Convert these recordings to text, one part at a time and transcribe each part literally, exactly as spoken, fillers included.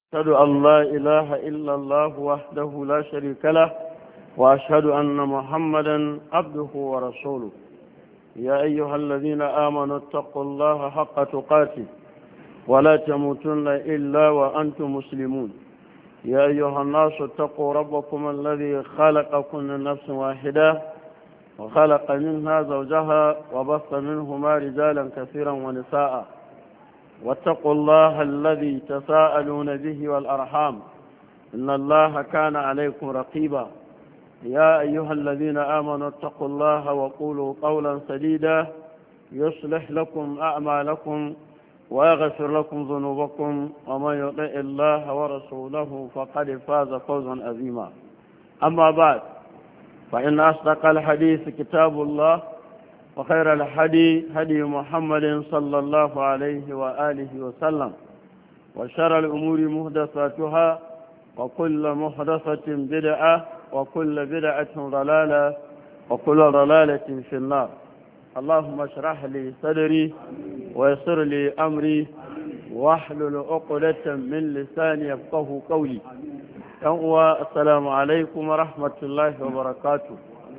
أشهد أن لا إله إلا الله وحده لا شريك له وأشهد أن محمدا عبده ورسوله يا أيها الذين آمنوا اتقوا الله حق تقاته ولا تموتن إلا وأنتم مسلمون يا أيها الناس اتقوا ربكم الذي خلقكم من نفس واحدة وخلق منها زوجها وبث منهما رجالا كثيرا ونساء واتقوا الله الذي تساءلون به والأرحام إن الله كان عليكم رقيبا يا أيها الذين آمنوا اتقوا الله وقولوا قولا سديدا يصلح لكم أعمالكم ويغفر لكم ذنوبكم ومن يطع الله ورسوله فقد فاز فوزا عظيما أما بعد فإن أصدق الحديث كتاب الله وخير الحدي هدي محمد صلى الله عليه وآله وسلم وشر الأمور محدثاتها وكل محدثة بدعة وكل بدعة ضلالة وكل ضلالة في النار اللهم اشرح لي صدري ويسر لي أمري واحلل عقدة من لساني يفقه قولي السلام عليكم ورحمة الله وبركاته.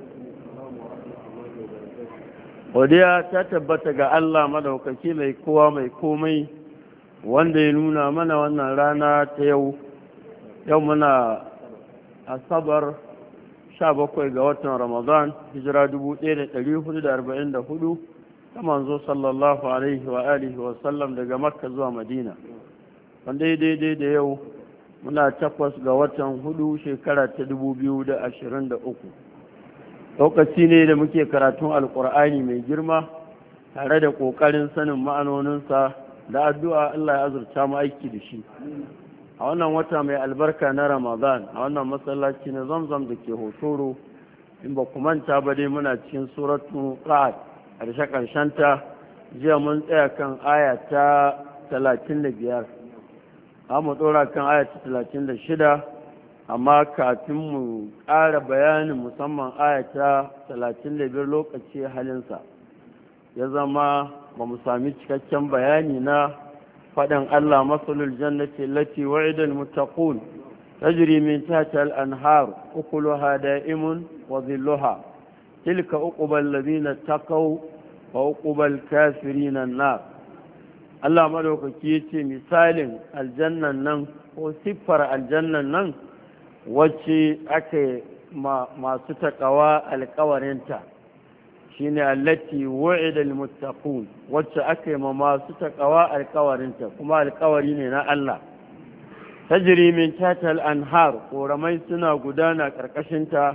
Godiya ta tabbata ga Allah madaukaki mai kowa mai komai wanda ya nuna mana wannan rana ta yau yau muna asabar sha bakwai ga watan Ramadan hijira dubu ɗaya da ɗari hudu da arba'in da hudu ta manzo sallallahu alaihi wa alihi wa sallam daga Makka zuwa Madina wanda daidai da yau muna takwas ga watan hudu shekara ta dubu biyu da ashirin da uku lokaci ne da muke karatun alkur'ani mai girma tare da ƙoƙarin sanin ma'anoninsa da addu'a Allah ya azurta mu aiki da shi a wannan wata mai albarka na Ramadan a wannan masallaci na Zamzam da ke Hotoro in ba ku manta ba dai muna cikin suratu Ra'd ƙarshe ƙarshenta jiya mun tsaya kan aya ta talatin da biyar za mu ɗora kan aya ta talatin da shida amma kafin mu ƙara bayanin musamman ayata talatin da biyar lokaci halinsa ya zama ba mu sami cikakken bayani na faɗin Allah masalul jannati lati wa'idal muttaqun tajri min tahtiha al-anhar ukuluha da'imun wa dhilluha tilka uqbal ladina taqaw wa uqbal kafirin an-nar Allah madaukaki yace misalin aljannan nan ko siffar aljannan nan wacce aka masu taƙawa alƙawarinta shi ne allati wa'ida almuttaqun wacce aka yi ma masu taƙawa alƙawarinta kuma alƙawari ne na Allah tajri min tahtiha al-anhar ƙoramai suna gudana ƙarƙashinta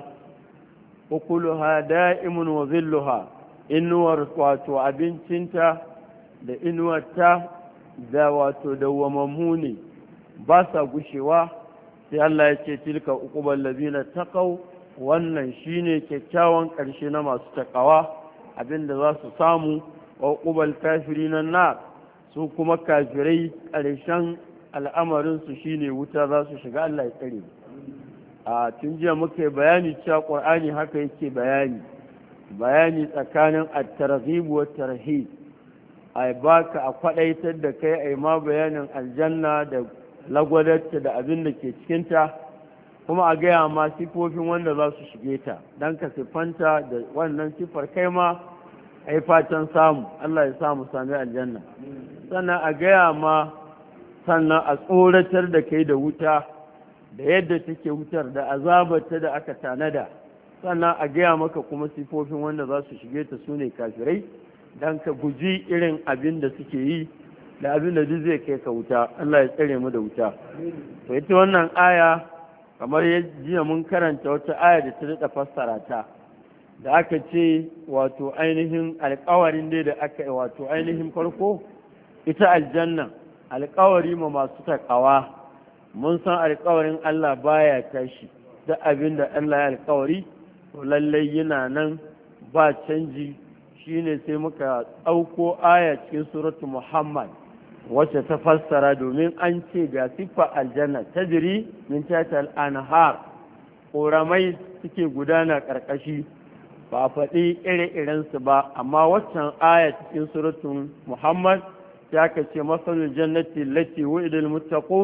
ukuluha da'imun wa zilluha inuwar wato abincinta da inuwarta da wato dawwamammu ne ba sa gushewa sai Allah ya ce tilka uqubal ladina taqaw wannan shine kyakkyawan ƙarshe na masu takawa abinda za su samu wa uqubal kafirin nar su kuma kafirai ƙarshen al'amarin su shine wuta za su shiga Allah ya tsare a tun jiya muka bayani cewa Qur'ani haka yake bayani bayani tsakanin at-targhib wa at-tarhib ai baka a kwadaitar da kai ai ma bayanin aljanna da lagwadarta da abin da ke cikinta kuma a gaya ma sifofin wanda za su shige ta don ka siffanta da wannan siffar kai ma a yi fatan samu Allah ya samu sami aljanna sannan a gaya ma sannan a tsoratar da kai da wuta da yadda take wutar da azabarta da aka tanada sannan a gaya maka kuma sifofin wanda za su shige ta su ne kafirai don ka guji irin abin da suke yi da abin da duk zai kai ka wuta Allah ya tsare mu da wuta to ita wannan aya kamar jiya mun karanta wata aya da ta daɗa fassara ta da aka ce wato ainihin alƙawarin dai da aka wato ainihin farko ita aljanna alƙawari ma masu takawa mun san alƙawarin Allah baya tashi da abin da Allah ya alƙawari to lallai yana nan ba canji shine sai muka ɗauko aya cikin suratu Muhammad wacce ta fassara domin an ce ga siffa aljanna ta jiri min tatal anhar ƙoramai suke gudana ƙarƙashi ba a faɗi ire-irensu ba amma waccan aya cikin suratun Muhammad ya ka ce masalul jannati lati wa'idal muttaqun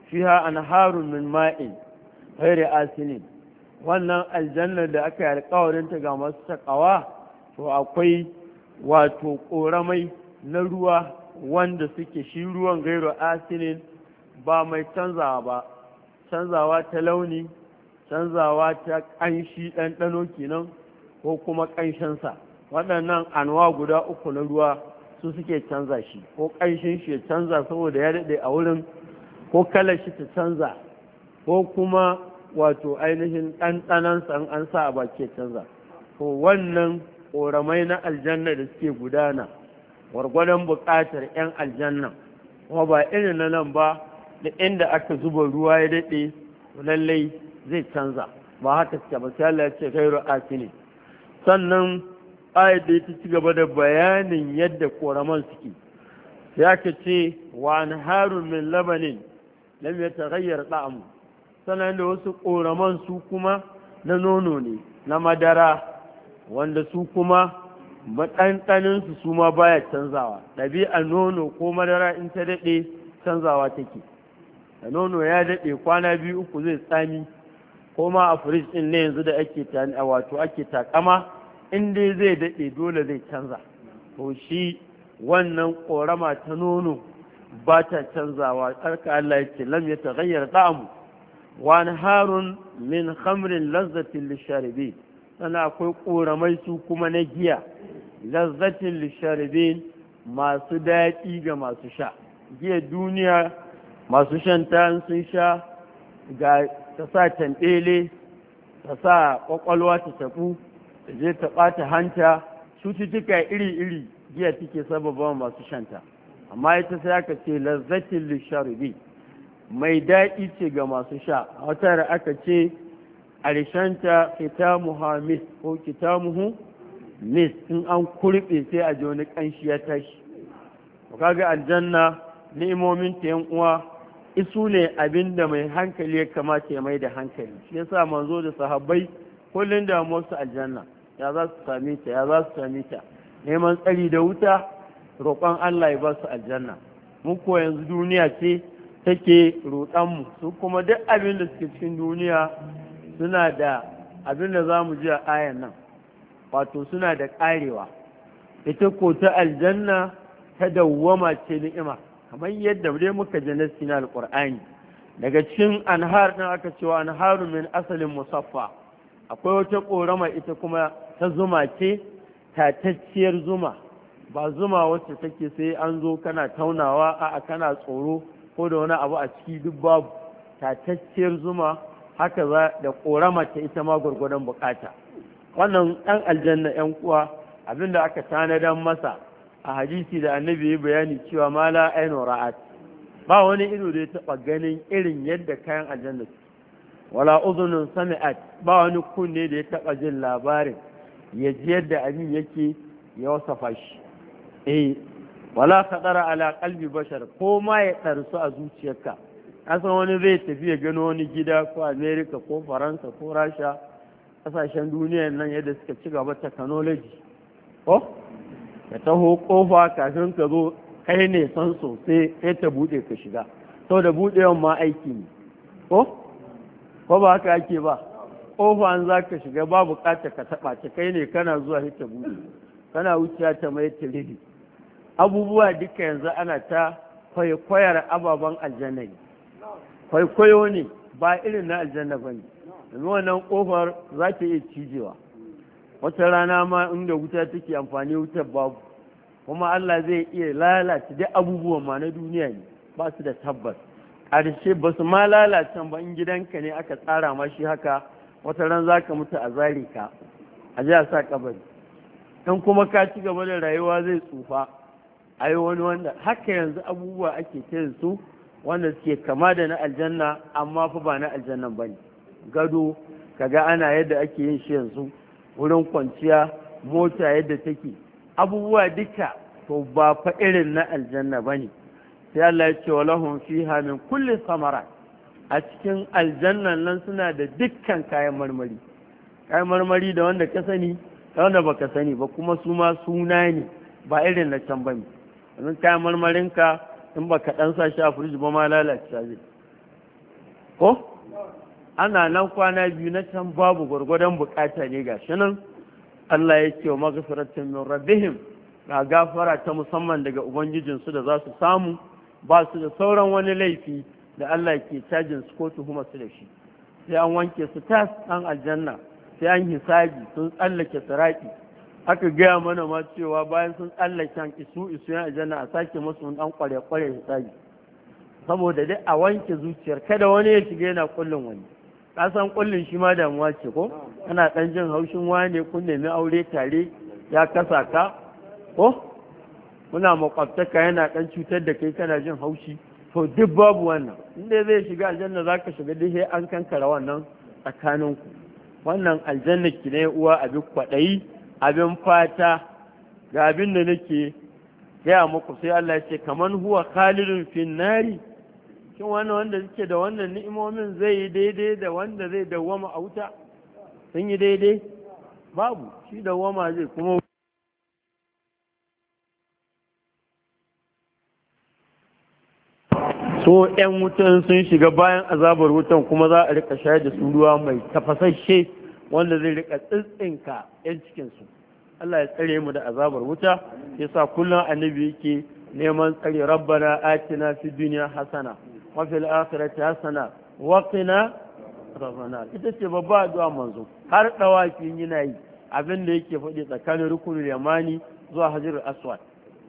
fiha anharun min ma'in ghairi asinin. Wannan aljannar da aka yi alƙawarin ta ga masu takawa to akwai wato ƙoramai na ruwa wanda suke shi ruwan gairu asinin, ba mai canzawa ba, canzawa ta launi, canzawa ta ƙanshi ɗanɗano kenan ko kuma ƙanshinsa. Waɗannan anwa guda uku na ruwa su suke canza shi, ko ƙanshin shi ya canza saboda ya daɗe a wurin, ko kalar shi ta canza, ko kuma wato ainihin ɗanɗanansa in an sa a baki canza. To wannan ƙoramai na aljanna da suke gudana gwargwadon buƙatar 'yan aljanna, kuma ba irin na nan ba da inda aka zuba ruwa ya daɗe lallai zai canza, ba haka suke ba. sai Allah ya ce gairu asini. Sannan ayat da ta ci gaba da bayanin yadda ƙoraman suke, sai aka ce wa anharun min labanin lam yataghayyar ta'amu. Sannan da wasu ƙoraman su kuma na nono ne, na madara, wanda su kuma maɗanɗaninsu su ma baya canzawa. Ɗabi'ar nono ko madara in ta daɗe canzawa take, da nono ya daɗe kwana biyu uku zai tsami, ko ma a firij ɗin ne yanzu da ake wato ake takama, in dai zai daɗe dole zai canza. To shi wannan ƙorama ta nono ba ta canzawa. Tsarka Allah ya ce lam ya taghayyar ta'amu wa anharun min khamrin lazzatin lisharibin. Sannan akwai ƙoramai su kuma na giya lazzatin lisharibin, masu daɗi ga masu sha. Giya duniya masu shan ta sun sha ga ta sa tanɗele, ta sa ƙwaƙwalwa ta taɓu, ta je ta ɓata hanta, cututtuka iri-iri giya take sababa masu shanta. Amma ita sai aka ce lazzatin lisharibin, mai daɗi ce ga masu sha. A wata da aka ce arshanta kitamuha mis ko kitamuhu mis, in an kurɓe sai a ji wani ƙanshi ya tashi. Kaga aljanna ni'imomin ta yan uwa isu ne abin da mai hankali ya kamata ya mai da hankali. Shi yasa manzo da sahabbai kullum da musu aljanna, ya za su same ta, ya za su same ta, neman tsari da wuta, roƙon Allah ya ba su aljanna. Mu ko yanzu duniya ce take roƙon mu, su kuma duk abin da suke cikin duniya suna da abin da za mu ji a ayan nan, wato suna da ƙarewa. Ita ko ta aljanna ta dawwama ce ni'ima, kamar yadda dai muka ji na cikin alƙur'ani. Daga cikin anhar ɗin aka cewa anharu min asalin musaffa, akwai wata ƙorama ita kuma ta zuma ce, tatacciyar zuma, ba zuma wacce take sai an zo kana taunawa a kana tsoro ko da wani abu a ciki, duk babu. Tatacciyar zuma haka za da ƙorama ta ita ma gwargwadon bukata. Wannan ɗan aljanna ‘yan uwa abinda aka tanadan masa a hadisi da annabi ya bayani cewa ma la ainu ra'at, ba wani ido da ya taɓa ganin irin yadda kayan aljanna su, wala uzunun sami'at, ba wani kunne da ya taɓa jin labarin ya ji yadda abin yake ya wasafa shi. eh wala khadara ala qalbi bashar, ko ma ya ɗarsu a zuciyarka. Asan wani zai tafi ya gano wani gida ko America ko Faransa ko Rasha, kasashen duniya nan yadda suka ci gaba technology, ko ka taho kofa kafin ka zo kai ne san sosai sai ta bude ka shiga, sau da budewan ma aiki ne, ko ko ba haka ake ba. Kofa an za ka shiga ba bukatar ka taba ta, kai ne kana zuwa sai ta bude, kana wuciya ta mai tiriri. Abubuwa duka yanzu ana ta kwaikwayar ababen aljanna ne, kwaikwayo ne ba irin na aljanna ba ne. domin wannan kofar za ta iya cijewa, wata rana ma inda wuta take amfani wutar babu, kuma Allah zai iya lalata duk abubuwan ma na duniya ne, ba su da tabbas. ƙarshe ba su ma lalata ba, in gidanka ne aka tsara ma shi haka, wata ran za ka mutu a zare ka a ji a sa kabari, in kuma ka ci gaba da rayuwa zai tsufa. a yi wani wanda haka yanzu abubuwa ake ta su wanda suke kama da na aljanna, amma fa ba na aljannan ba ne. Gado kaga ana yadda ake yin shi yanzu, wurin kwanciya, mota yadda take, abubuwa duka to ba fa irin na aljanna ba ne. sai Allah ya ce wa lahum fiha min kulli samara, a cikin aljannan nan suna da dukkan kayan marmari, kayan marmari da wanda ka sani da wanda baka sani ba, kuma su ma suna ne ba irin na can bane. domin kayan marmarinka in baka dan sa shi a firiji ba ma lalace zai, ko ana nan kwana biyu na can babu gwargwadon bukata ne ga shi nan Allah ya ce wa magfiratun min rabbihim ga gafara ta musamman daga ubangijinsu da za su samu ba su da sauran wani laifi da Allah ke cajin su ko tuhuma su da shi sai an wanke su tas an aljanna sai an hisabi sun tsallake siraki aka gaya mana ma cewa bayan sun tsallake an isu isu yan aljanna a sake musu dan kware kware hisabi saboda dai a wanke zuciyar kada wani ya shiga yana kullun wani ka san kullun shi ma damuwa ce ko kana dan jin haushin wane kun nemi aure tare ya kasa ka ko kuna makwabtaka yana dan cutar da kai kana jin haushi to duk babu wannan inda zai shiga aljanna zaka shiga duk sai an kankara wannan tsakaninku wannan aljanna ki ne uwa abin kwadayi abin fata ga abin da nake gaya muku sai Allah ya ce kaman huwa khalidun fin nari shin wannan wanda suke da wannan ni'imomin zai yi daidai da wanda zai dawwama a wuta sun yi daidai babu shi dawwama zai kuma so ‘yan wutan sun shiga bayan azabar wutan kuma za a rika shayar da su ruwa mai tafasashe wanda zai rika tsintsinka ‘yan cikinsu Allah ya tsare mu da azabar wuta yasa kullum annabi yake neman tsare rabbana atina fi duniya hasana wa fil akhirati hasana wa qina azabannar ita ce babba addu'a manzo har dawafin yana yi abin da yake faɗi tsakanin rukunul yamani zuwa hajarul aswad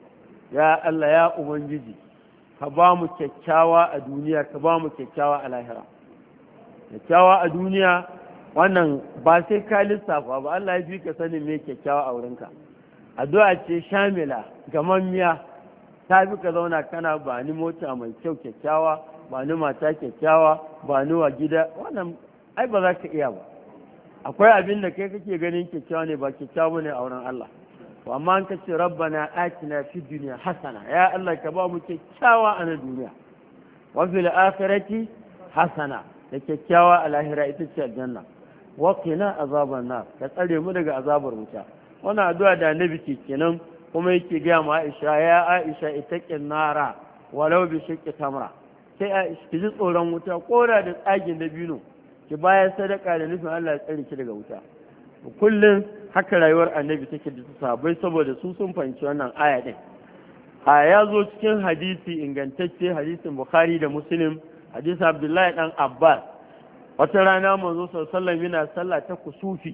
ya Allah ya ubangiji ka ba mu kyakkyawa a duniya ka ba mu kyakkyawa a lahira kyakkyawa a duniya wannan ba sai ka lissafa ba Allah ya fi ka sanin me kyakkyawa a wurinka addu'a ce shamila gamammiya ta fi ka zauna kana ba ni mota mai kyau kyakkyawa ba ni mata kyakkyawa ba ni wa gida wannan ai ba za ka iya ba akwai abin da kai kake ganin kyakkyawa ne ba kyakkyawa ne a wurin Allah amma an kace rabbana atina fid dunya hasana ya Allah ka ba mu kyakkyawa a duniya wa fil akhirati hasana da kyakkyawa a lahira ita ce aljanna wa qina azaban nar ka tsare mu daga azabar wuta wannan addu'a da annabi ke kenan kuma yake ga mu Aisha ya Aisha itaqin nara walau bi shiqqi tamra sai Aisha ki ji tsoron wuta kora da tsagin dabino ki bayar sadaka da nufin Allah ya tsare ki daga wuta kullum haka rayuwar annabi take da sahabbai saboda su sun fahimci wannan aya din a ya zo cikin hadisi ingantacce hadisin bukhari da muslim hadisi abdullahi dan abbas wata rana manzo sallallahu alaihi wasallam yana sallah ta kusufi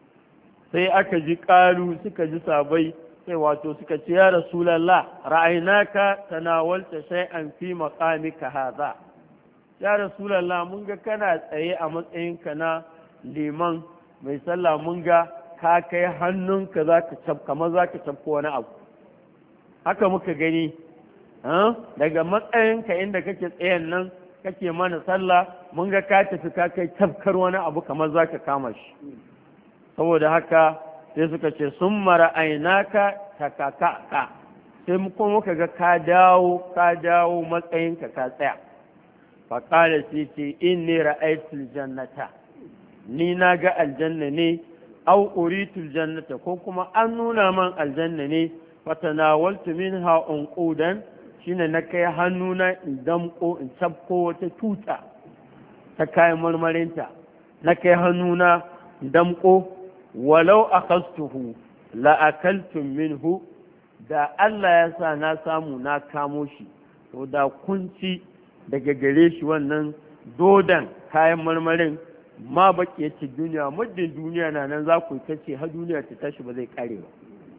sai aka ji karu suka ji sahabbai sai wato suka ce ya rasulullah ra'aynaka tanawalta shay'an fi maqamika hadha ya rasulullah mun ga kana tsaye a matsayinka na liman mai sallah mun ga ka kai hannunka za ka cap kamar za ka cafko wani abu haka muka gani daga matsayinka inda kake tsayen nan kake mana sallah mun ga ka tafi ka kai cafkar wani abu kamar za ka kama shi saboda haka sai suka ce sun mara ainaka ta kaka sai kuma muka ga ka dawo ka dawo matsayinka ka tsaya faƙala sai ce inni ra'aytul jannata ni na ga aljanna ne au uritul jannata ko kuma an nuna man aljanna ne fatanawaltu minha unqudan shine na kai hannuna in damko in tabko wata tuta ta kayan marmarinta na kai hannuna in damko walau akastuhu la akaltum minhu da Allah ya sa na samu na kamo shi to da kunci daga gare shi wannan dodan kayan marmarin ma baki yace duniya muddin duniya na nan za ku tace har duniya ta tashi ba zai kare ba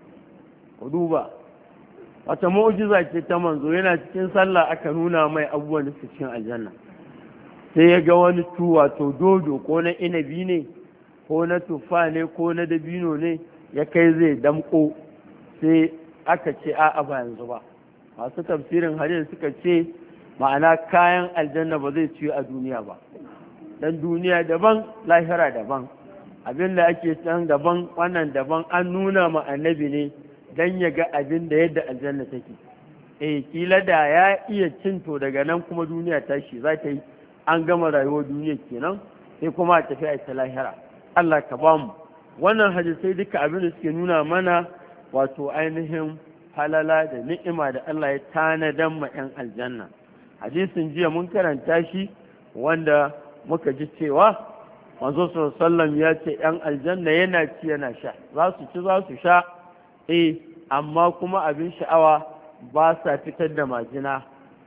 ku duba wata mu'jiza ce ta manzo yana cikin sallah aka nuna mai abubuwan da su cikin aljanna sai ya ga wani tu wato dodo ko na inabi ne ko na tufa ne ko na dabino ne ya kai zai damko sai aka ce a'a ba yanzu ba masu tafsirin hadisi suka ce ma'ana kayan aljanna ba zai ciyo a duniya ba dan duniya daban lahira daban abin da ake san daban wannan daban an nuna ma annabi ne dan ya ga abin da yadda aljanna take eh kila da ya iya cinto daga nan kuma duniya tashi za ta yi an gama rayuwar duniya kenan sai kuma a tafi a ta lahira Allah ka ba mu wannan hadisai duka abin da suke nuna mana wato ainihin halala da ni'ima da Allah ya tanadan ma 'yan aljanna hadisin jiya mun karanta shi wanda muka ji cewa manzo sallallahu ya ce yan aljanna yana ci yana sha za su ci za su sha eh amma kuma abin sha'awa ba sa fitar da majina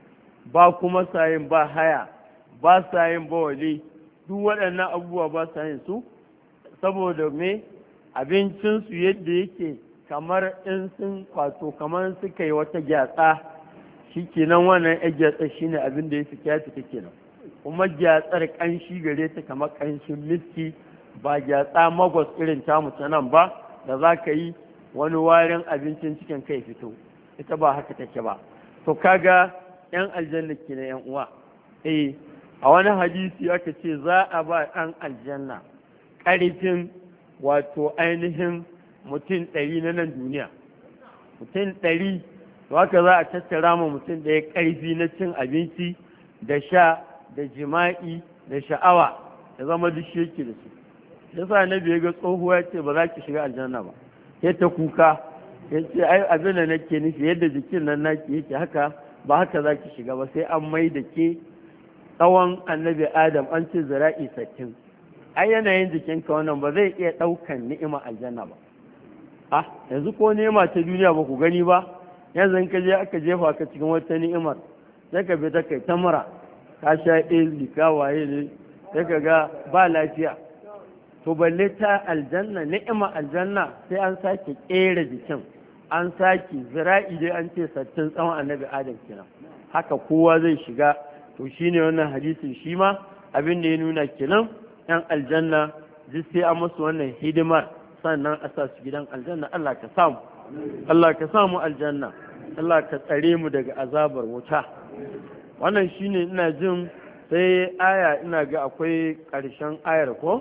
ba kuma sayin ba haya ba sa yin bawali duk waɗannan abubuwa ba sa yin su saboda me abincinsu yadda yake kamar in sun kwato kamar suka yi wata gyatsa shi kenan wannan ya gyatsa shi ne abin da ya fi kyatu ta kenan kuma gyatsar ƙanshi gare ta kamar ƙanshin miski ba gyatsa magwas irin tamu ta nan ba da za ka yi wani warin abincin cikin kai fito ita ba haka take ba to kaga yan aljanna kenan yan uwa eh a wani hadisi aka ce za a ba ɗan aljanna ƙarfin wato ainihin mutum ɗari na nan duniya mutum ɗari to haka za a tattara ma mutum ɗaya ƙarfi na cin abinci da sha da jima'i da sha'awa da zama duk shi yake da su yasa na biya ga tsohuwa ya ce ba za ki shiga aljanna ba ya ta kuka ya ce ai abin da nake nufi yadda jikin nan naki yake haka ba haka za ki shiga ba sai an mai da ke tsawon annabi adam an ce zira'i sattin ai yanayin jikinka wannan ba zai iya ɗaukan ni'ima aljanna ba ah yanzu ko ni'ima ta duniya ba ku gani ba yanzu in ka je aka jefa ka cikin wata ni'imar sai ka bi ta kai ta mura ka sha ɗin ka waye ne sai ka ga ba lafiya to balle ta aljanna ni'ima aljanna sai an sake ƙera jikin an sake zira'i dai an ce sattin tsawon annabi adam kenan haka kowa zai shiga to shine wannan hadisin shi ma abin da ya nuna kenan yan aljanna duk sai an musu wannan hidimar sannan a sa su gidan aljanna Allah ka samu Allah ka samu aljanna Allah ka tsare mu daga azabar wuta wannan shine ina jin sai aya ina ga akwai ƙarshen ayar ko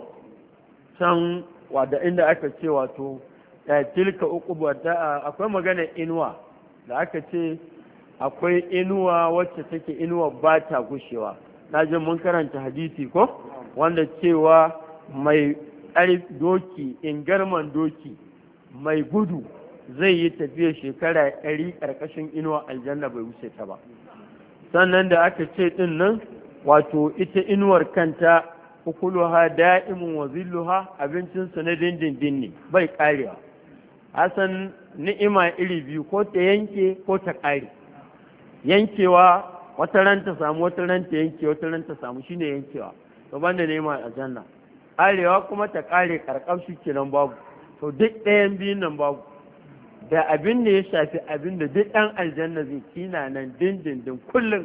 can wada inda aka ce wato tilka uquba da akwai magana inuwa da aka ce akwai inuwa wacce take inuwa ba ta gushewa na jin mun karanta hadisi ko wanda cewa mai ƙarfi doki ingarman doki mai gudu zai yi tafiya shekara ɗari ƙarƙashin inuwa aljanna bai wuce ta ba sannan da aka ce ɗin nan wato ita inuwar kanta ukuluha da'imun wa zilluha abincinsu na dindindin ne bai ƙarewa hasan ni'ima iri biyu ko ta yanke ko ta ƙare yankewa wata ran ta samu wata ran ta yanke wata ran ta samu shine yankewa to banda ni'ima aljanna ƙarewa kuma ta ƙare karkafshi kenan babu to duk ɗayan biyun nan babu da abin da ya shafi abin da duk ɗan aljanna zai kina nan dindindin kullum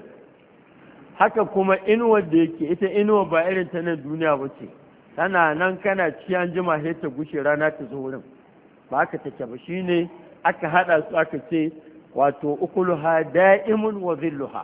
haka kuma inuwar da yake ita inuwar ba irin ta nan duniya ba ce tana nan kana ci an jima sai ta gushe rana ta zo wurin ba haka take ba shine aka hada su aka ce wato ukuluha da'imun wa zilluha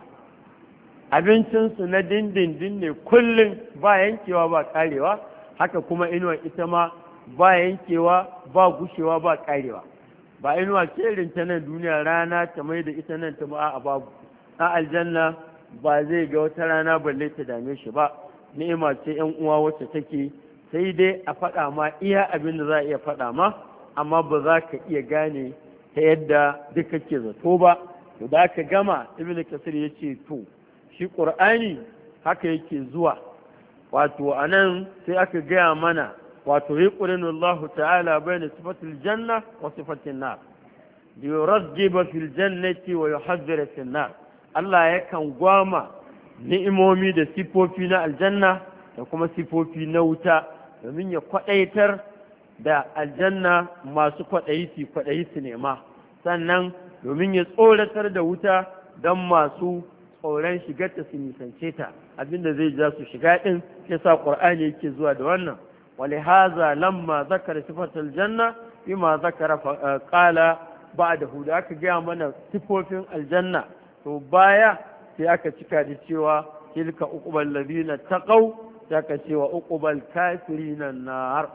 abincinsu na dindindin ne kullum ba yankewa ba karewa haka kuma inuwar ita ma ba yankewa ba gushewa ba karewa ba inuwa ce irin ta nan duniya rana ta mai da ita nan ta ba a babu a aljanna ba zai ga wata rana balle ta dame shi ba ni'ima ce yan uwa wacce take sai dai a faɗa ma iya abin da za a iya faɗa ma amma ba za ka iya gane ta yadda duk kake zato ba to da aka gama ibnu kasir ya ce to shi qur'ani haka yake zuwa wato anan sai aka gaya mana wato yuqrinu Allah ta'ala bayna sifatil janna wa sifatin nar liyurghiba fil jannati wa yuhadhdhira fil nar Allah yakan gwama ni'imomi da sifofi na aljanna da kuma sifofi na wuta domin ya kwadaitar da aljanna masu kwaɗayi su kwaɗayi su nema sannan domin ya tsoratar da wuta don masu tsoron shigarta su nisance ta abinda zai ja su shiga ɗin ya sa ƙur'ani yake zuwa da wannan wale haza lamma zakara sifatar janna bima zakara ƙala ba da hudu aka gaya mana sifofin aljanna to baya sai aka cika da cewa tilka uqbal ladina taqaw sai aka cewa uqbal kafirina nar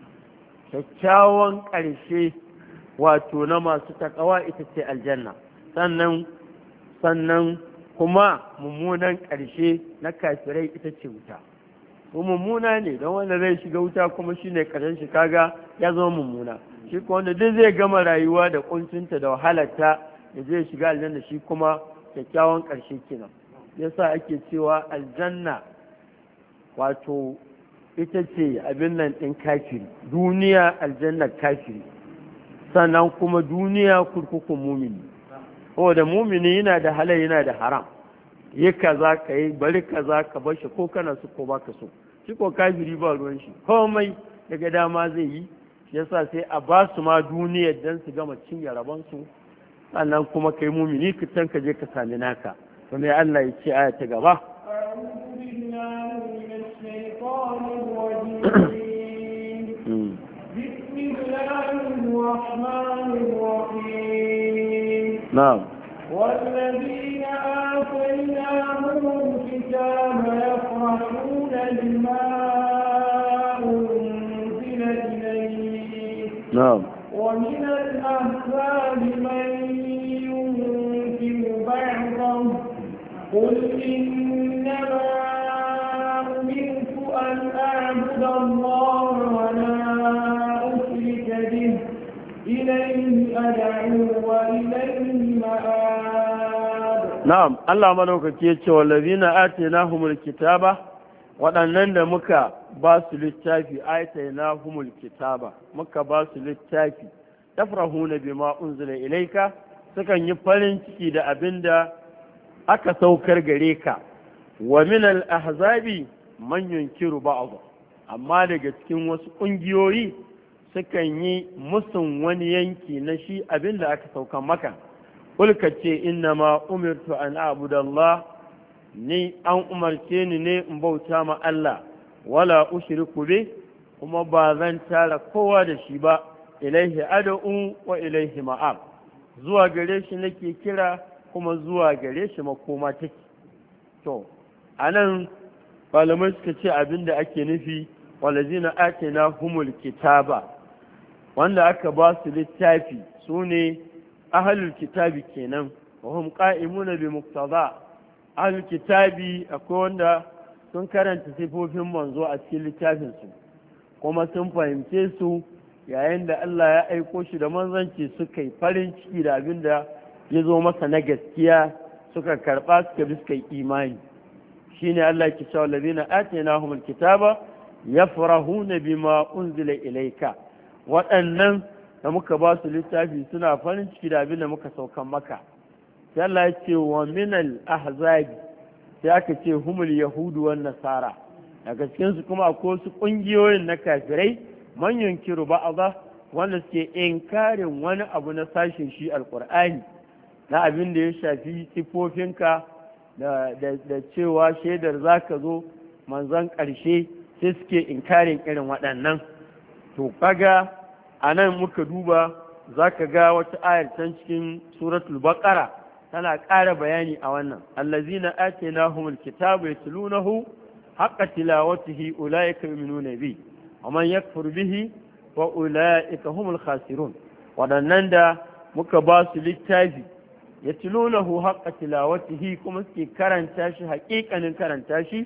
kyakkyawan ƙarshe wato na masu takawa ita ce aljanna sannan sannan kuma mummunan ƙarshe na kafirai ita ce wuta ko mummuna ne don wanda zai shiga wuta kuma shine ƙarshen shi kaga ya zama mummuna shi ko wanda duk zai gama rayuwa da kuncinta da wahalarta da zai shiga aljanna shi kuma kyakkyawan ƙarshe kenan yasa ake cewa aljanna wato ita ce abin nan ɗin kafiri, duniya aljannar kafiri, sannan kuma duniya kurkukun mumini. da mumini yana da halal yana da haram, yi kaza ka yi, bari kaza ka bar shi ko kana so ko baka so. Shi ko kafiri ba ruwan shi, komai daga dama zai yi. Yasa sai a ba su ma duniyar dan su gama cinye rabon su, sannan kuma kai mumini ka can ka je ka sami naka. to me Allah ya ce aya ta gaba نعم والذين آتيناهم الكتاب يفرحون بما أنزل إليه نعم ومن الأحزاب من ينكر بعضه قل إنما أمرت أن أعبد الله ولا أشرك به إليه أدعو وإليه مآب. نعم الله ملوك كيتش والذين آتيناهم الكتاب waɗannan da muka ba su littafi aitainahumul kitaba muka ba su littafi tafrahuna bima unzila ilaika sukan yi farin ciki da abinda aka saukar gare ka wa min al ahzabi man yunkiru ba'd amma daga cikin wasu ƙungiyoyi sukan yi musun wani yanki na shi abinda aka saukan maka kulka ce inna ma umirtu an a'budallah ni an umarce ni ne in bauta ma Allah wala ushriku bi kuma ba zan tara kowa da shi ba ilaihi ad'u wa ilaihi ma'ab zuwa gare shi nake kira kuma zuwa gare shi makoma take to anan malamai suka ce abinda ake nufi walazina atina humul kitaba wanda aka ba su littafi sune ahlul kitabi kenan wa hum qa'imuna bi muqtada ahlul kitabi akwai wanda sun karanta sifofin manzo a cikin littafinsu kuma sun fahimce su yayin da Allah ya aiko shi da manzanci suka yi farin ciki da abin da ya zo masa na gaskiya suka karɓa suka bi suka yi imani shine Allah ke cewa ladina atainahumul kitaba yafrahuna bima unzila ilayka waɗannan da muka ba su littafi suna farin ciki da abin da muka saukan maka sai Allah ya ce wa minal ahzabi sai aka ce humul yahudu wan nasara daga cikin su kuma akwai su kungiyoyin na kafirai man yunkiru ba'dha wanda suke inkarin wani abu na sashin shi alqur'ani na abin da ya shafi sifofinka da da, da cewa shaidar zaka zo manzon ƙarshe sai suke inkarin irin waɗannan to kaga anan muka duba zaka ga wata ayar can cikin suratul baqara tana ƙara bayani a wannan allazina atainahumul kitaba yatlunahu haqqa tilawatihi ulaika yu'minuna bi wa man yakfur bihi wa ulaika humul khasirun wadannan da muka ba su littafi yatlunahu haqqa tilawatihi kuma suke karanta shi haƙiƙanin karanta shi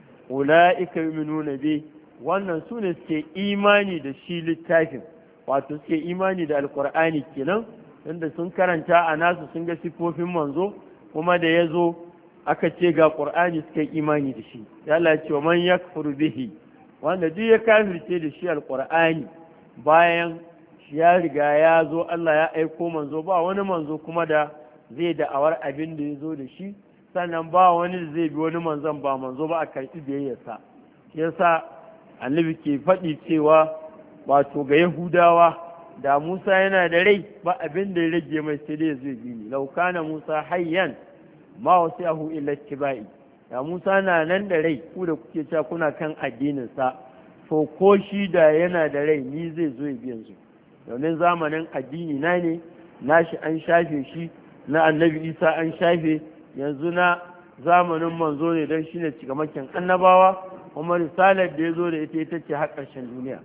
ulaika yu'minuna bi wannan sune suke imani da shi littafin wato suke imani da alqur'ani kenan inda sun karanta a nasu sun ga sifofin manzo kuma da ya zo aka ce ga ƙur'ani suka yi imani da shi ya ce wa man yakfur bihi wanda duk ya kafirce da shi alƙur'ani bayan ya riga ya zo Allah ya aiko manzo ba wani manzo kuma da zai da'awar abin da ya zo da shi sannan ba wani da zai bi wani manzon ba manzo ba a karɓi biyayyarsa shi yasa annabi ke faɗi cewa wato ga yahudawa da Musa yana da rai ba abin da ya rage mai sai dai zai bi ni law kana Musa hayyan ma wasi'ahu illa ittiba'i da Musa na nan da rai ku da kuke cewa kuna kan addinin sa to ko shi da yana da rai ni zai zo ya bi yanzu domin zamanin addini na ne nashi an shafe shi na annabi Isa an shafe yanzu na zamanin manzo ne don shine cikamakin annabawa kuma risalar da ya zo da ita ita ce har ƙarshen duniya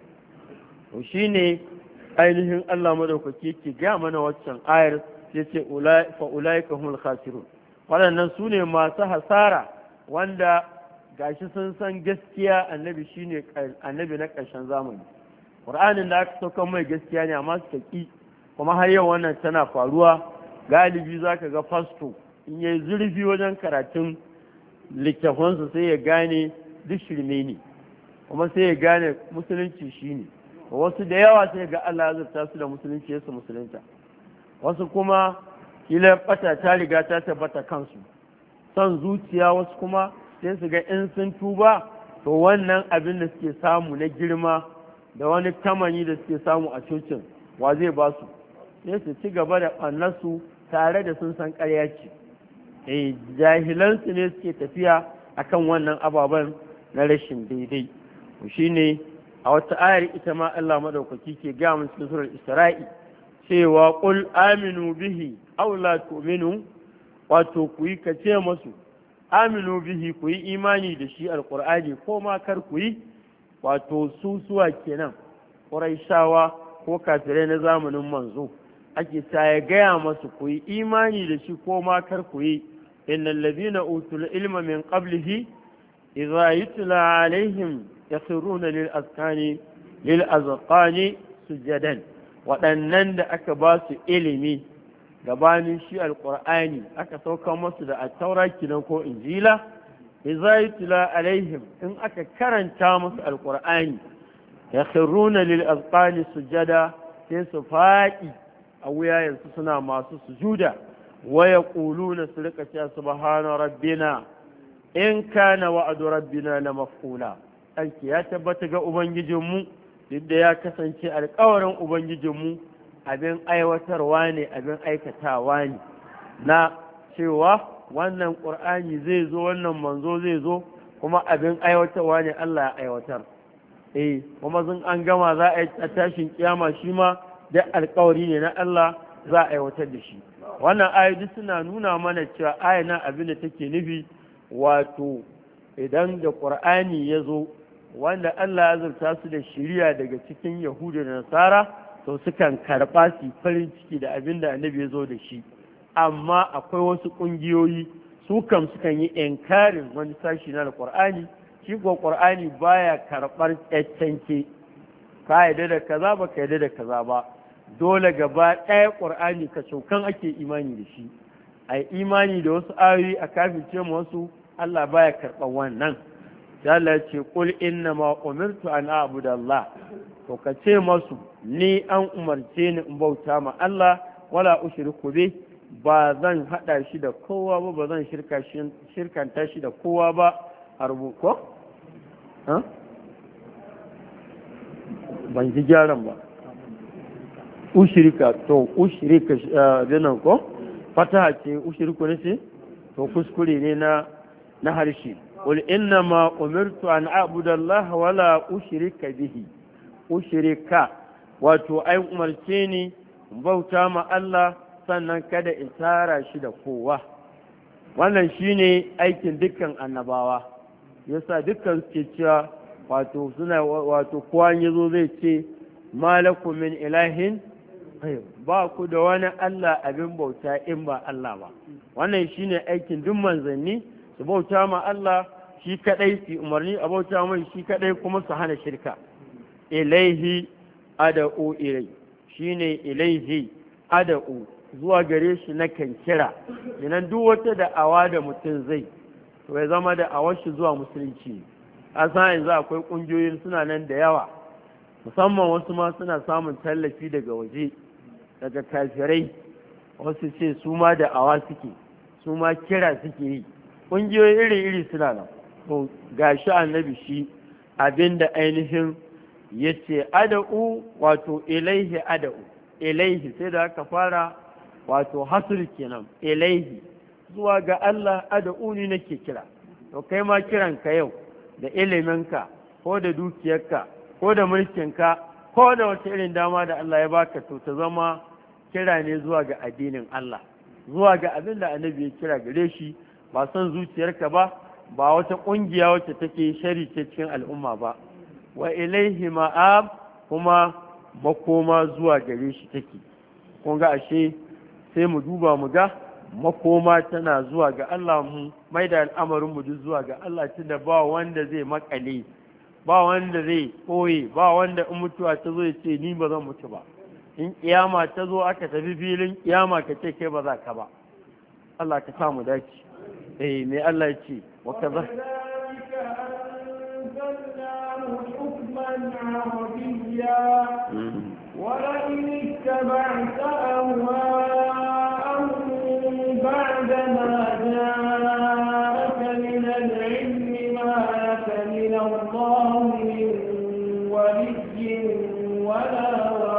to shine ainihin Allah madaukaki ke gaya mana waccan ayar sai ce fa ulaika humul khasirun waɗannan su ne masu hasara wanda gashi sun san gaskiya annabi shine annabi na ƙarshen zamani Qur'anin da aka sauka mai gaskiya ne amma suka ki kuma har yau wannan tana faruwa galibi zaka ga fasto in yayi zurfi wajen karatun littafansu sai ya gane duk shirme ne kuma sai ya gane musulunci shine wasu da yawa sai ga Allah ya zurta su da musulunci yasu musulunta wasu kuma kila bata ta riga ta tabbata kansu son zuciya wasu kuma sai su ga in sun tuba to wannan abin da suke samu na girma da wani tamani da suke samu a cocin wa zai ba su sai su ci gaba da ɓannarsu tare da sun san ƙarya ce eh jahilansu ne suke tafiya akan wannan ababen na rashin daidai shi ne a wata ayar ita ma Allah madaukaki ke ga mun cikin surar Isra'i cewa qul aminu bihi aw la tu'minu wato ku yi kace musu aminu bihi ku yi imani da shi alqur'ani ko ma kar ku yi wato su suwa kenan quraishawa ko kafirai na zamanin manzo ake ta ya gaya masu ku yi imani da shi ko ma kar ku yi innal ladina utul ilma min qablihi idza yutla alaihim yakhruna lil azqani lil azqani sujadan waɗannan da aka ba su ilimi gabanin shi alqur'ani aka sauka musu da at-taura kinan ko injila idza yutla alaihim in aka karanta musu alqur'ani yakhruna lil azqani sujada sai su faɗi a wuyayensu suna masu sujuda waya ƙuluna su rika cewa subhana rabbina in kana wa'adu rabbina la maf'ula alki ya tabbata ga ubangijinmu duk da ya kasance alƙawarin ubangijinmu abin aiwatarwa ne abin aikatawa ne na cewa wannan ƙur'ani zai zo wannan manzo zai zo kuma abin aiwatarwa ne Allah ya aiwatar eh kuma zan an gama za a yi tashin kiyama shi ma da alkawari ne na Allah za a aiwatar da shi wannan ayoyi suna nuna mana cewa aya na abin da take nufi wato idan da Qur'ani ya zo wanda Allah ya zurta su da shiriya daga cikin Yahudu da Nasara to sukan karɓa su farin ciki da abin da annabi ya zo da shi amma akwai wasu ƙungiyoyi su kam sukan yi inkarin wani sashi na Qur'ani shi ko Qur'ani baya karɓar tsanke ka yarda da kaza ba ka yarda da kaza ba dole gaba ɗaya ƙur'ani ka cokan ake imani da shi a imani da wasu ayoyi a kafirce mu wasu Allah baya karɓar wannan Allah ce qul inna ma umirtu an a'budu Allah to ka ce masu ni an umarce ni in bauta ma Allah wala ushriku bi ba zan hada shi da kowa ba ba zan shirka shi shirkanta shi da kowa ba a rubuko ha ban ji gyaran ba ushirika to ushirika dinan ko fataha ce ushiriku ne ce to kuskure ne na na harshe qul inna ma umirtu an a'budu Allah wala ushrika bihi ushrika wato ai umarce ni bauta ma Allah sannan kada in tara shi da kowa wannan shine aikin dukkan annabawa yasa dukkan suke cewa wato suna wato kowa yazo zai ce malakum min ilahin ba ku da wani Allah abin bauta in ba Allah ba wannan shine aikin duk manzanni su bauta ma Allah shi kadai su umarni a bauta mai shi kadai kuma su hana shirka ilaihi ad'u ilai shine ilaihi ad'u zuwa gare shi na kan kira idan duk wata da'awa da mutum zai to ya zama da'awar shi zuwa musulunci a san yanzu akwai kungiyoyin suna nan da yawa musamman wasu ma suna samun tallafi daga waje daga kafirai wasu ce su ma da awa suke su ma kira suke yi ƙungiyoyi iri-iri suna nan to ga shi annabi shi abinda ainihin ya ce ada'u wato ilaihi ada'u ilaihi sai da aka fara wato hasur kenan ilaihi zuwa ga Allah ada'u ni nake kira to kai ma kiranka yau da iliminka ko da dukiyarka ko da mulkinka ko da wata irin dama da Allah ya baka to ta zama kira ne zuwa ga addinin Allah zuwa ga abin da annabi ya kira gare shi ba son zuciyarka ba ba wata kungiya wacce take shari ce cikin al'umma ba wa ilaihi ma'ab kuma makoma zuwa gare shi take kun ga ashe sai mu duba mu ga makoma tana zuwa ga Allah mu mai da al'amarin mu duk zuwa ga Allah tunda ba wanda zai makale ba wanda zai koye ba wanda in mutuwa ta zo ya ce ni ba zan mutu ba in kiyama ta zo aka tafi filin kiyama ka ce kai ba za ka ba Allah ka samu dace eh me Allah ya ce wa kaza أنزلناه حكما عربيا ولئن اتبعت أهواءهم بعدما جاءك من العلم ما لك من الله من ولي ولا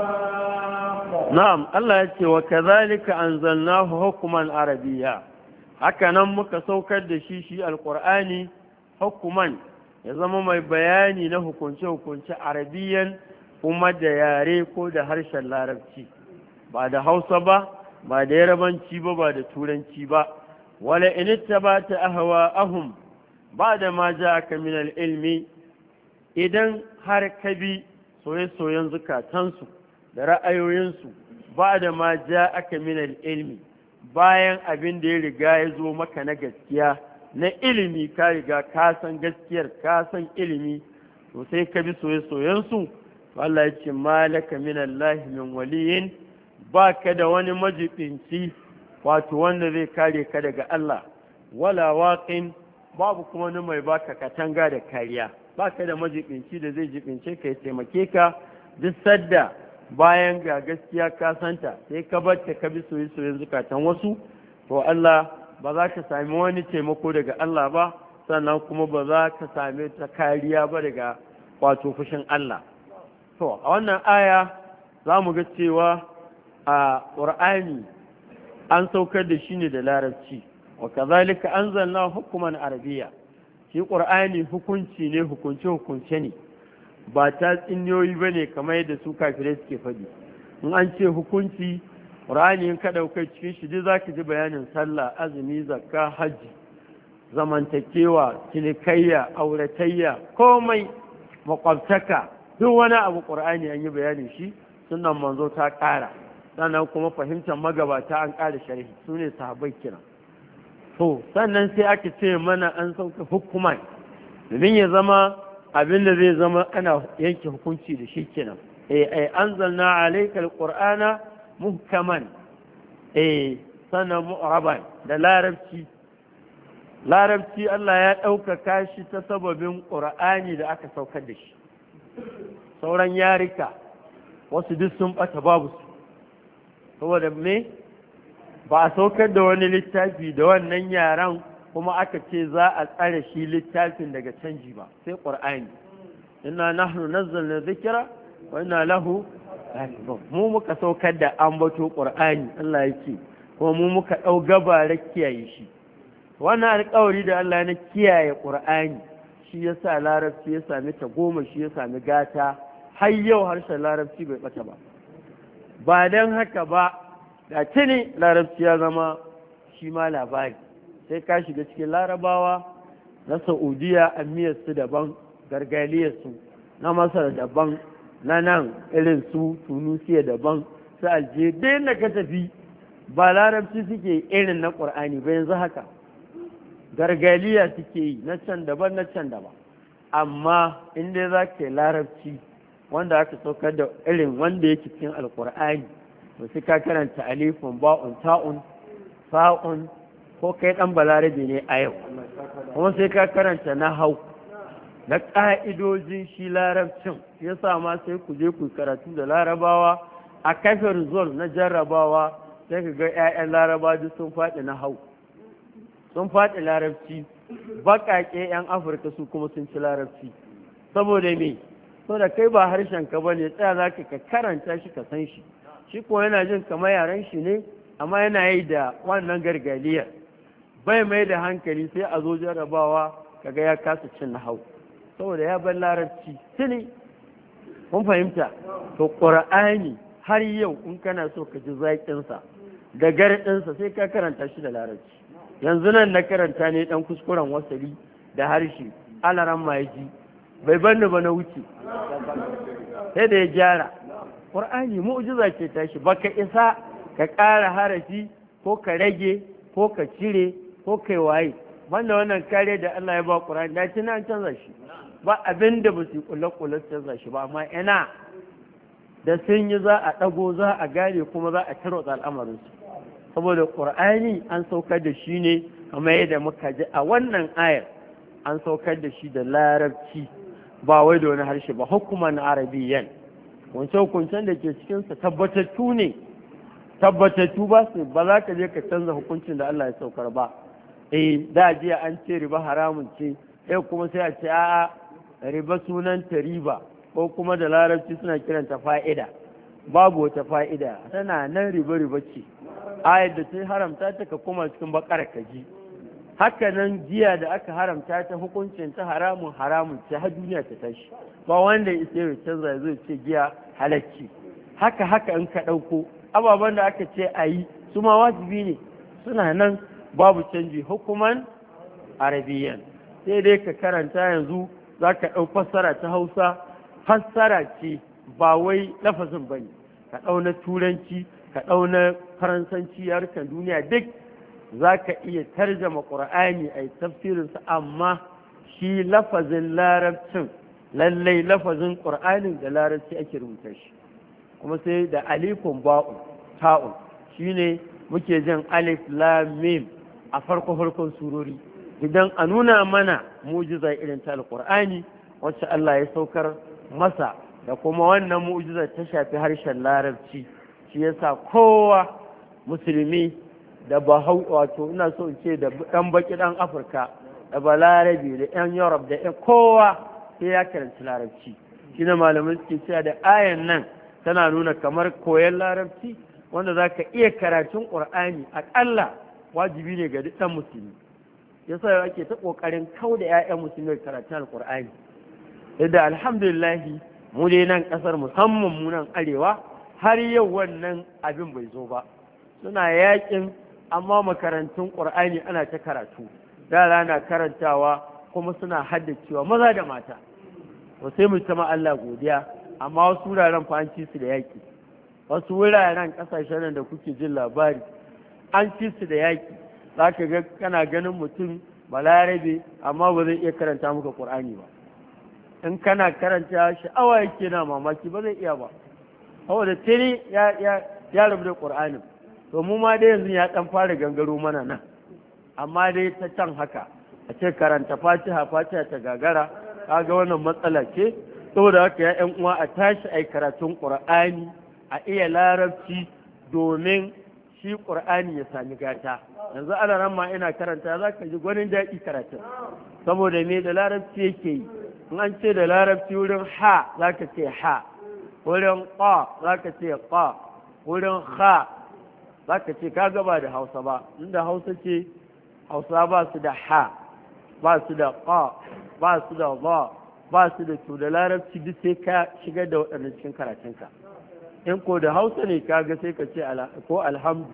واق. نعم الله يقول وكذلك أنزلناه حكما عربيا haka nan muka saukar da shi shi alƙur'ani hukuman ya zama mai bayani na hukunce-hukunce arabiyan kuma da yare ko da harshen larabci ba da hausa ba ba da yarabanci ba ba da turanci ba wala initta ba ta ahawa ahum ba da ma ja aka min ilmi idan har ka bi soye-soyen zukatansu da ra'ayoyinsu ba da ma ja aka min ilmi bayan abin da ya riga ya zo maka na gaskiya na ilimi ka riga ka san gaskiyar ka san ilimi to sai ka bi soye-soyensu Allah ya ce malaka min Allah min waliyin ba ka da wani majibinci wato wanda zai kare ka daga Allah wala waqin babu kuma wani mai baka katanga da kariya ba ka da majibinci da zai jibince ka ya taimake ka duk sadda bayan ga gaskiya ka santa sai ka barta ka bi soye-soyen zukatan wasu to Allah ba za ka sami wani taimako daga Allah ba sannan kuma ba za ka sami ta kariya ba daga wato fushin Allah to a wannan aya za mu ga cewa a ƙur'ani an saukar da shi ne da larabci wa kazalika anzalna hukuman arabiya shi ƙur'ani hukunci ne hukunce hukunce ne ba ta tsinniyoyi ba ne kamar yadda su kafirai suke faɗi in an ce hukunci ƙur'ani in ka ɗaukai cikin shi duk za ka ji bayanin sallah azumi zakka hajji zamantakewa cinikayya auratayya komai makwabtaka duk wani abu ƙur'ani an yi bayanin shi sunan manzo ta ƙara sannan kuma fahimtar magabata an ƙara sharhi su ne sahabbai kira to sannan sai aka ce mana an sauka hukuman domin ya zama abin da zai zama ana yanke hukunci da shi kenan eh ai anzalna alayka alqur'ana muhkaman eh sana mu'raban da larabci larabci Allah ya ɗaukaka shi ta sababin qur'ani da aka saukar da shi sauran yarika wasu duk sun bata babu su saboda me ba a saukar da wani littafi da wannan yaran kuma aka ce za a tsare shi littafin daga canji ba sai ƙur'ani inna nahnu nazzalna dhikra wa inna lahu lahifun mu muka saukar da ambato ƙur'ani Allah yake kuma mu muka dau gabara kiyaye shi wannan alƙawari da Allah na kiyaye ƙur'ani shi yasa larabci ya sami ta goma shi ya sami gata har yau harshen larabci bai bata ba ba dan haka ba da tuni larabci ya zama shi ma labari sai ka shiga cikin larabawa na saudiya amiyarsu daban gargaliyarsu na masar daban na nan irin su tunusiya daban su algeria da ka tafi ba larabci suke irin na ƙur'ani ba yanzu haka gargaliya suke yi na can daban na can daban amma inda za ka yi larabci wanda aka saukar da irin wanda yake cikin alƙur'ani to sai ka karanta alifun ba'un ta'un fa'un ko kai ɗan balarabe ne a yau kuma sai ka karanta na hau na ƙa'idojin shi larabcin ya ma sai ku je ku karatu da larabawa a kafin zuwa na jarrabawa sai ka ga 'ya'yan laraba duk sun faɗi na hau sun faɗi larabci baƙaƙe 'yan afirka su kuma sun ci larabci saboda me saboda kai ba harshen ka bane tsaya za ka karanta shi ka san shi shi ko yana jin kamar yaren shi ne amma yana yi da wannan gargaliyar bai mai da hankali sai a zo jarrabawa kaga ya kasa cin nahau saboda ya bar larabci tuni kun fahimta to qur'ani har yau in kana so ka ji zaƙin sa da garɗin sa sai ka karanta shi da larabci yanzu nan na karanta ne dan kuskuren wasali da harshe alaran maji bai banni ba na wuce sai da ya gyara qur'ani mu'jiza ce tashi baka isa ka ƙara harafi ko ka rage ko ka cire ko kai waye banda wannan kare da Allah ya ba Qur'ani da tana an canza shi ba abin da ba su kula kula canza shi ba amma ina da sun yi za a dago za a gane kuma za a tarwatsa al'amarin su saboda Qur'ani an saukar da shi ne kamar yadda muka ji a wannan ayar an saukar da shi da larabci ba wai da wani harshe ba hukuman arabiyyan wancan hukuncen da ke cikinsa tabbatattu ne tabbatattu ba su ba za ka je ka canza hukuncin da Allah ya saukar ba eh da jiya an ce riba haramun ce eh kuma sai a ce a'a riba sunanta riba ko kuma da larabci suna kiranta fa'ida babu wata fa'ida tana nan riba riba ce ayar da ta haramta ta ka koma cikin bakar kaji haka nan jiya da aka haramta ta hukuncin ta haramun haramun ce har duniya ta tashi ba wanda ya ya canza zai ce giya halacci haka haka in ka ɗauko ababen da aka ce a yi su ma wajibi ne suna nan babu canji hukuman arabiyan sai dai ka karanta yanzu za ka ɗau fassara ta hausa fassara ce ba wai lafazin ba ne ka ɗau na turanci ka ɗau na faransanci harkar duniya duk za ka iya tarjama ƙur'ani a yi tafsirinsa amma shi lafazin larabcin lallai lafazin ƙur'anin da larabci ake rubuta shi kuma sai da alifun ba'u ta'un shi ne muke jin alif lam mim a farko farkon surori idan a nuna mana mujiza irin ta alƙur'ani wacce Allah ya saukar masa da kuma wannan mu'jizar ta shafi harshen larabci shi yasa kowa musulmi da bahau wato ina so in ce da ɗan baki ɗan afirka da balarabi da yan europe da yan kowa sai ya karanci larabci shi ne malamai suke cewa da ayan nan tana nuna kamar koyon larabci wanda za ka iya karatun ƙur'ani aƙalla wajibi ne ga duk ɗan musulmi yasa ake ta ƙoƙarin kau da 'ya'yan musulmi karatun alƙur'ani yadda alhamdulillahi mu dai nan ƙasar musamman mu nan arewa har yau wannan abin bai zo ba suna yakin amma makarantun ƙur'ani ana ta karatu yara na karantawa kuma suna haddacewa maza da mata to sai mu ta Allah godiya amma wasu wuraren fa an ci su da yaki wasu wuraren ƙasashen nan da kuke jin labari an ci su da yaki zaka ga kana ganin mutum balarabe amma ba zai iya karanta maka ƙur'ani ba in kana karanta sha'awa yake na mamaki ba zai iya ba saboda tiri ya ya ya rabu da ƙur'anin to mu ma dai yanzu ya dan fara gangaro mana nan amma dai ta can haka a ce karanta fatiha fatiha ta gagara kaga wannan matsala ce saboda haka ya ƴan uwa a tashi ai karatun ƙur'ani a iya larabci domin shi ƙur'ani ya sami gata yanzu ana ran ma ina karanta za ka ji gwanin daɗi karatun saboda me da larabci yake yi in an ce da larabci wurin ha za ka ce ha wurin ƙa za ka ce ƙa wurin ha za ka ce ka gaba da hausa ba inda hausa ce hausa ba su da ha ba su da ƙa ba su da ba ba su da to da larabci duk sai ka shigar da waɗannan cikin karatunka in ko da hausa ne kaga sai ka ce ko alhamdu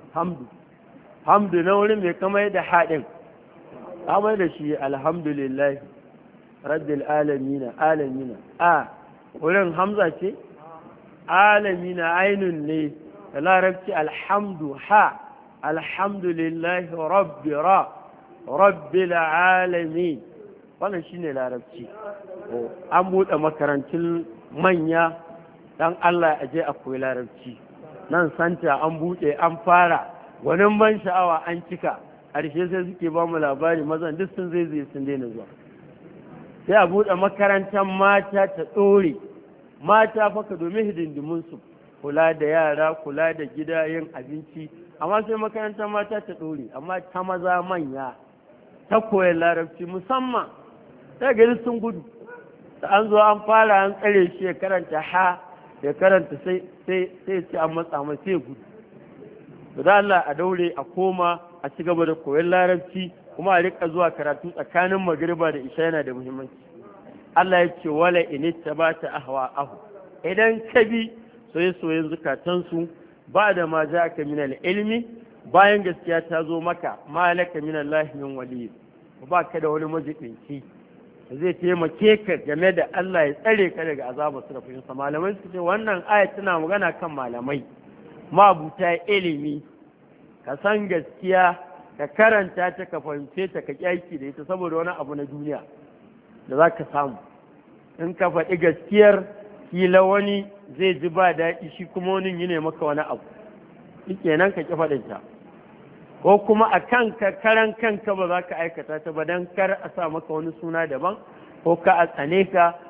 hamdu na wurin mai kamar da haɗin kamar da shi alhamdulillah rabbil alamina alamina a wurin hamza ce alamina ainun ne da larabci alhamdu ha alhamdulillah rabbi ra rabbil alamin wannan shine larabci an buɗe makarantun manya dan Allah a je a koyi larabci nan santa an buɗe an fara gwanin ban sha'awa an cika ƙarshe sai suke ba mu labari mazan duk sun zai zai sun daina zuwa sai a buɗe makarantar mata ta ɗore mata faka domin hidindiminsu kula da yara kula da gida yin abinci amma sai makarantar mata ta ɗore amma ta maza manya ta koyar larabci musamman ta gari sun gudu da an zo an fara an tsare shi ya karanta ha ya karanta sai sai sai ce an matsa mai sai gudu da Allah a daure a koma a ci gaba da koyon larabci kuma a rika zuwa karatu tsakanin magriba da isha yana da muhimmanci Allah ya ce wala in tabata ahwa'ahu idan ka bi soyayyen zukatansu ba da ma ja'aka min al-ilmi bayan gaskiya ta zo maka malaka min Allah min wali ba ka da wani majibinci zai taimake ka game da Allah ya tsare ka daga azabar su da fushinsa malamai su ce wannan aya tana magana kan malamai mabuta ilimi ka san gaskiya ka karanta ta ka fahimce ta ka kyaki da ita saboda wani abu na duniya da za ka samu in ka faɗi gaskiyar kila wani zai ji ba daɗi shi kuma wani yi ne maka wani abu shi kenan ka ƙi faɗinta ko kuma a kanka karan kanka ba za ka aikata ta ba don kar a sa maka wani suna daban ko ka a tsane ka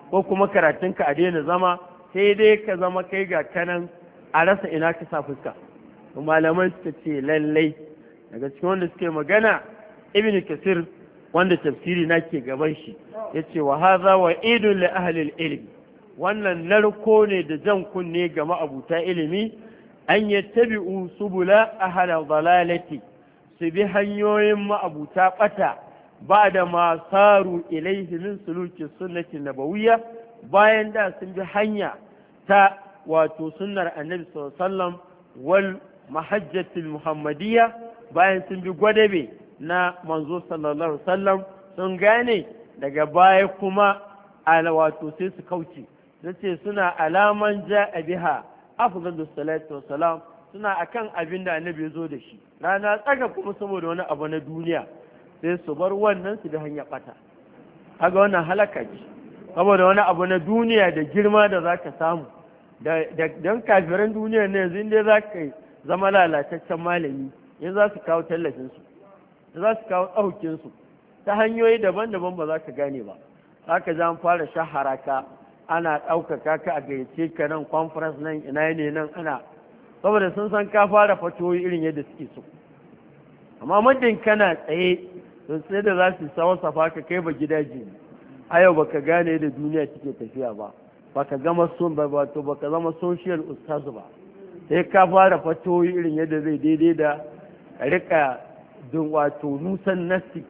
ko kuma karatunka a daina zama sai dai ka zama kai ga kanan a rasa ina ka sa fuska. Malamai suka ce lallai daga cikin wanda suke magana ibn kasir wanda tafsiri na ke gaban shi ya ce wa haza wa idun li ahlil ilmi, wannan narko ne da jan kunne ga ma'abuta ilimi an yattabi'u subula ahla dalalati, su bi hanyoyin ma'abuta bata ba da masaru ilaihi min suluki sunnati nabawiyya, bayan da sun bi hanya ta wato sunnar annabi sallallahu alaihi wasallam wal mahajjatul muhammadiyya, bayan sun bi gwadabe na manzo sallallahu alaihi wasallam sun gane daga baya kuma ala wato sai su kauce sai suna alaman ja'a biha afdalus salatu wassalam, suna akan abin da annabi ya zo da shi rana tsaga kuma saboda wani abu na duniya sai su bar wannan su bi hanya bata. kaga wannan halaka ce saboda wani abu na duniya da girma da zaka samu da dan kafiran duniya ne yanzu inda zaka zama lalataccen malami yanzu za su kawo tallafin su za su kawo ɗaukin su ta hanyoyi daban-daban ba za ka gane ba. Haka za mu fara shahara ka ana ɗaukaka ka a gayyace ka nan conference nan ina ne nan ana, saboda sun san ka fara fatoyi irin yadda suke so. Amma muddin kana tsaye to sai da za su sawa safa ka kai ba gidaje a yau baka gane da duniya take tafiya ba, baka gama son ba wato baka zama social ustaz ba, sai ka fara fatoyi irin yadda zai daidai da rika don wato nusan nasi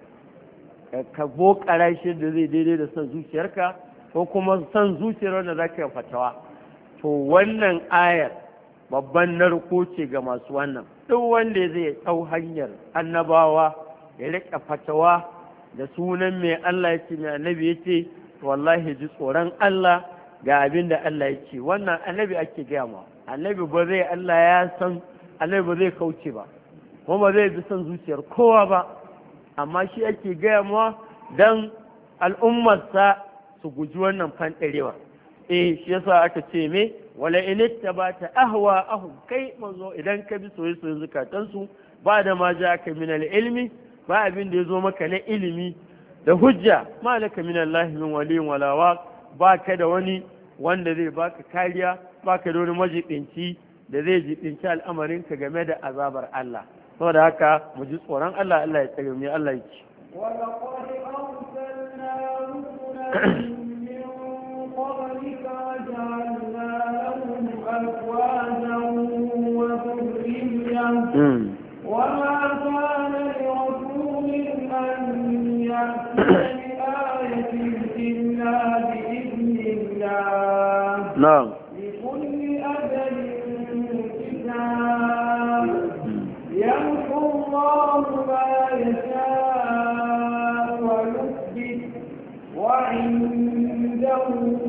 ka bokara shi da zai daidai da son zuciyarka ko kuma son zuciyar wanda za ka yi fatawa. To wannan ayar babban narko ce ga masu wannan. Duk wanda zai ɗau hanyar annabawa ya riƙa fatawa da sunan mai Allah ya ce mai annabi ya ce, wallahi ji tsoron Allah ga abin da Allah ya ce. Wannan annabi ake gaya ma, annabi ba zai Allah ya san annabi ba zai kauce ba kuma zai bi son zuciyar kowa ba, amma shi ake gaya ma don al'ummarsa su guji wannan fanɗarewa. Eh shi yasa aka ce me wala in ittabata ahwa ahum, kai manzo idan ka bi soyayyen zukatansu ba da ma ja ka min ilmi, ba abin da yazo maka na ilimi da hujja, malaka min Allah min waliyin wala waq, ba ka da wani wanda zai baka kariya, ba ka da wani majibinci da zai jibinci al'amarinka game da azabar Allah. saboda haka mu ji tsoron Allah, Allah ya tsare mu, Allah ya ci. ولقد أرسلنا رسلا من قبلك وجعلنا لهم أزواجا وذرية وما كان لرسول أن يأتي بآية إلا بإذن الله. نعم. لكل أجل كتاب يمحو الله ما يشاء ويثبت وعنده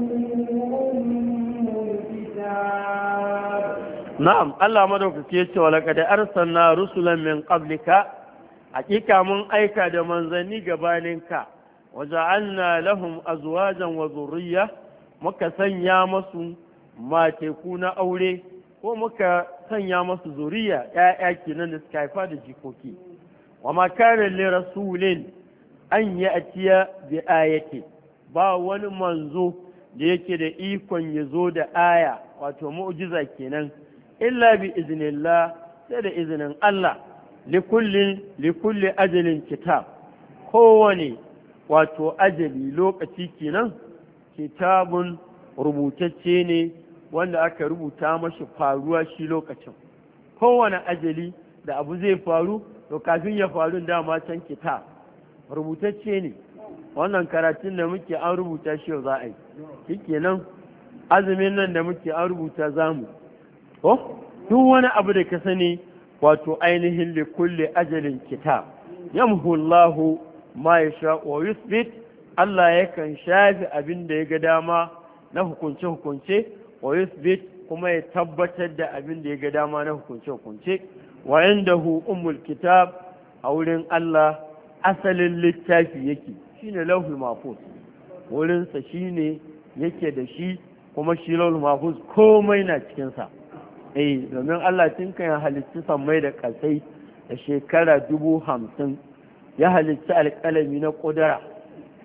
أم الكتاب. نعم الله مدوك كيش ولقد أرسلنا رسلا من قبلك حقيقة من أيكا دمان زني قبالنك وجعلنا لهم أزواجا وذرية muka sanya masu mateku na aure ko muka sanya masu zuriya ‘ya'ya kenan da suka haifa da jikoki. Wa makarin li rasulin an yi atiya bi ayati, ba wani manzo da yake da ikon ya zo da aya wato mu'jiza kenan illa bi iznillah, sai da izinin Allah. Likullin likulli ajalin kitab, kowane wato ajali lokaci kenan kitabun rubutacce ne wanda aka rubuta mashi faruwa shi lokacin. Kowane ajali da abu zai faru to kafin ya faru dama can kitab rubutacce ne. Wannan karatun da muke an rubuta shi yau za a yi, shikenan azumin nan da muke an rubuta zamu ko duk wani abu da ka sani wato ainihin li kulli ajalin kitab yamhu Allahu ma yasha wa yuthbit, Allah yakan shafi abin da ya ga dama na hukunce-hukunce wa yuthbit, kuma ya tabbatar da abin da ya ga dama na hukunce-hukunce. Wa indahu ummul kitab, a wurin Allah asalin littafi yake shine lauhul mahfuz, wurin sa shine yake da shi, kuma shi lauhul mahfuz komai na cikin sa. Eh domin Allah tun kan halitta sammai da kasai da shekara dubu hamsin ya halitta alƙalami na ƙudura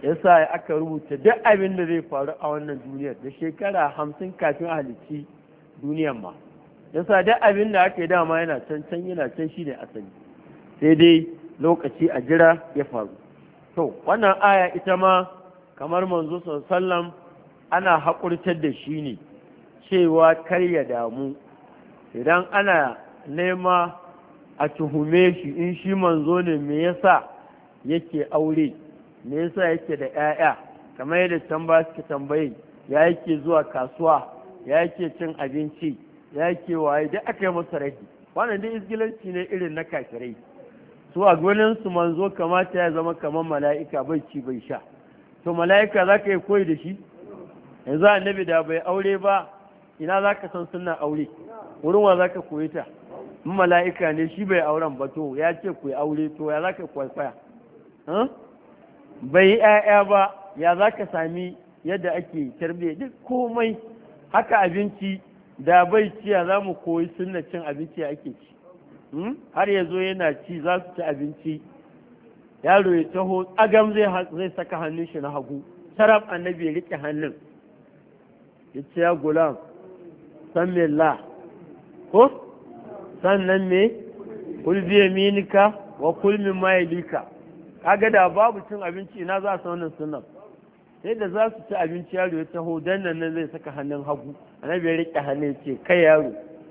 yasa aka rubuta duk abin da zai faru a wannan duniyar da shekara hamsin kafin a halicci duniyar ma yasa duk abin da aka yi dama yana can can yana can shi ne asali sai dai lokaci a jira ya faru to wannan aya ita ma kamar manzo sallam ana haƙurtar da shi ne cewa kar ya damu idan ana nema a tuhume shi in shi manzo ne me yasa yake aure me yasa yake da 'ya'ya kamar yadda can ba suke tambayi ya yake zuwa kasuwa ya yake cin abinci ya yake waye duk aka yi masa rahi wannan dai izgilanci ne irin na kafirai su a gwanin su manzo kamata ya zama kamar mala'ika bai ci bai sha to mala'ika za ka yi koyi da shi yanzu annabi da bai aure ba ina za ka san suna aure wurin wa za ka koyi ta in mala'ika ne shi bai auren ba to ya ce ku yi aure to ya za ka kwaikwaya bai yi ‘ya'ya ba ya za ka sami yadda ake tarbe duk komai haka abinci da bai ciya za mu koyi sunna cin abinci ake ci har ya zo yana ci za su ci abinci yaro ya taho agam zai saka hannun shi na hagu sharaf annabi ya riƙe hannun ya ce ya gulam san me la ko sannan me kul biya minika wa kul min mayalika kaga da babu cin abinci ina za su wannan sunan sai da za su ci abinci yaro ya taho dan nan nan zai saka hannun hagu annabi ya rike hannun ya ce kai yaro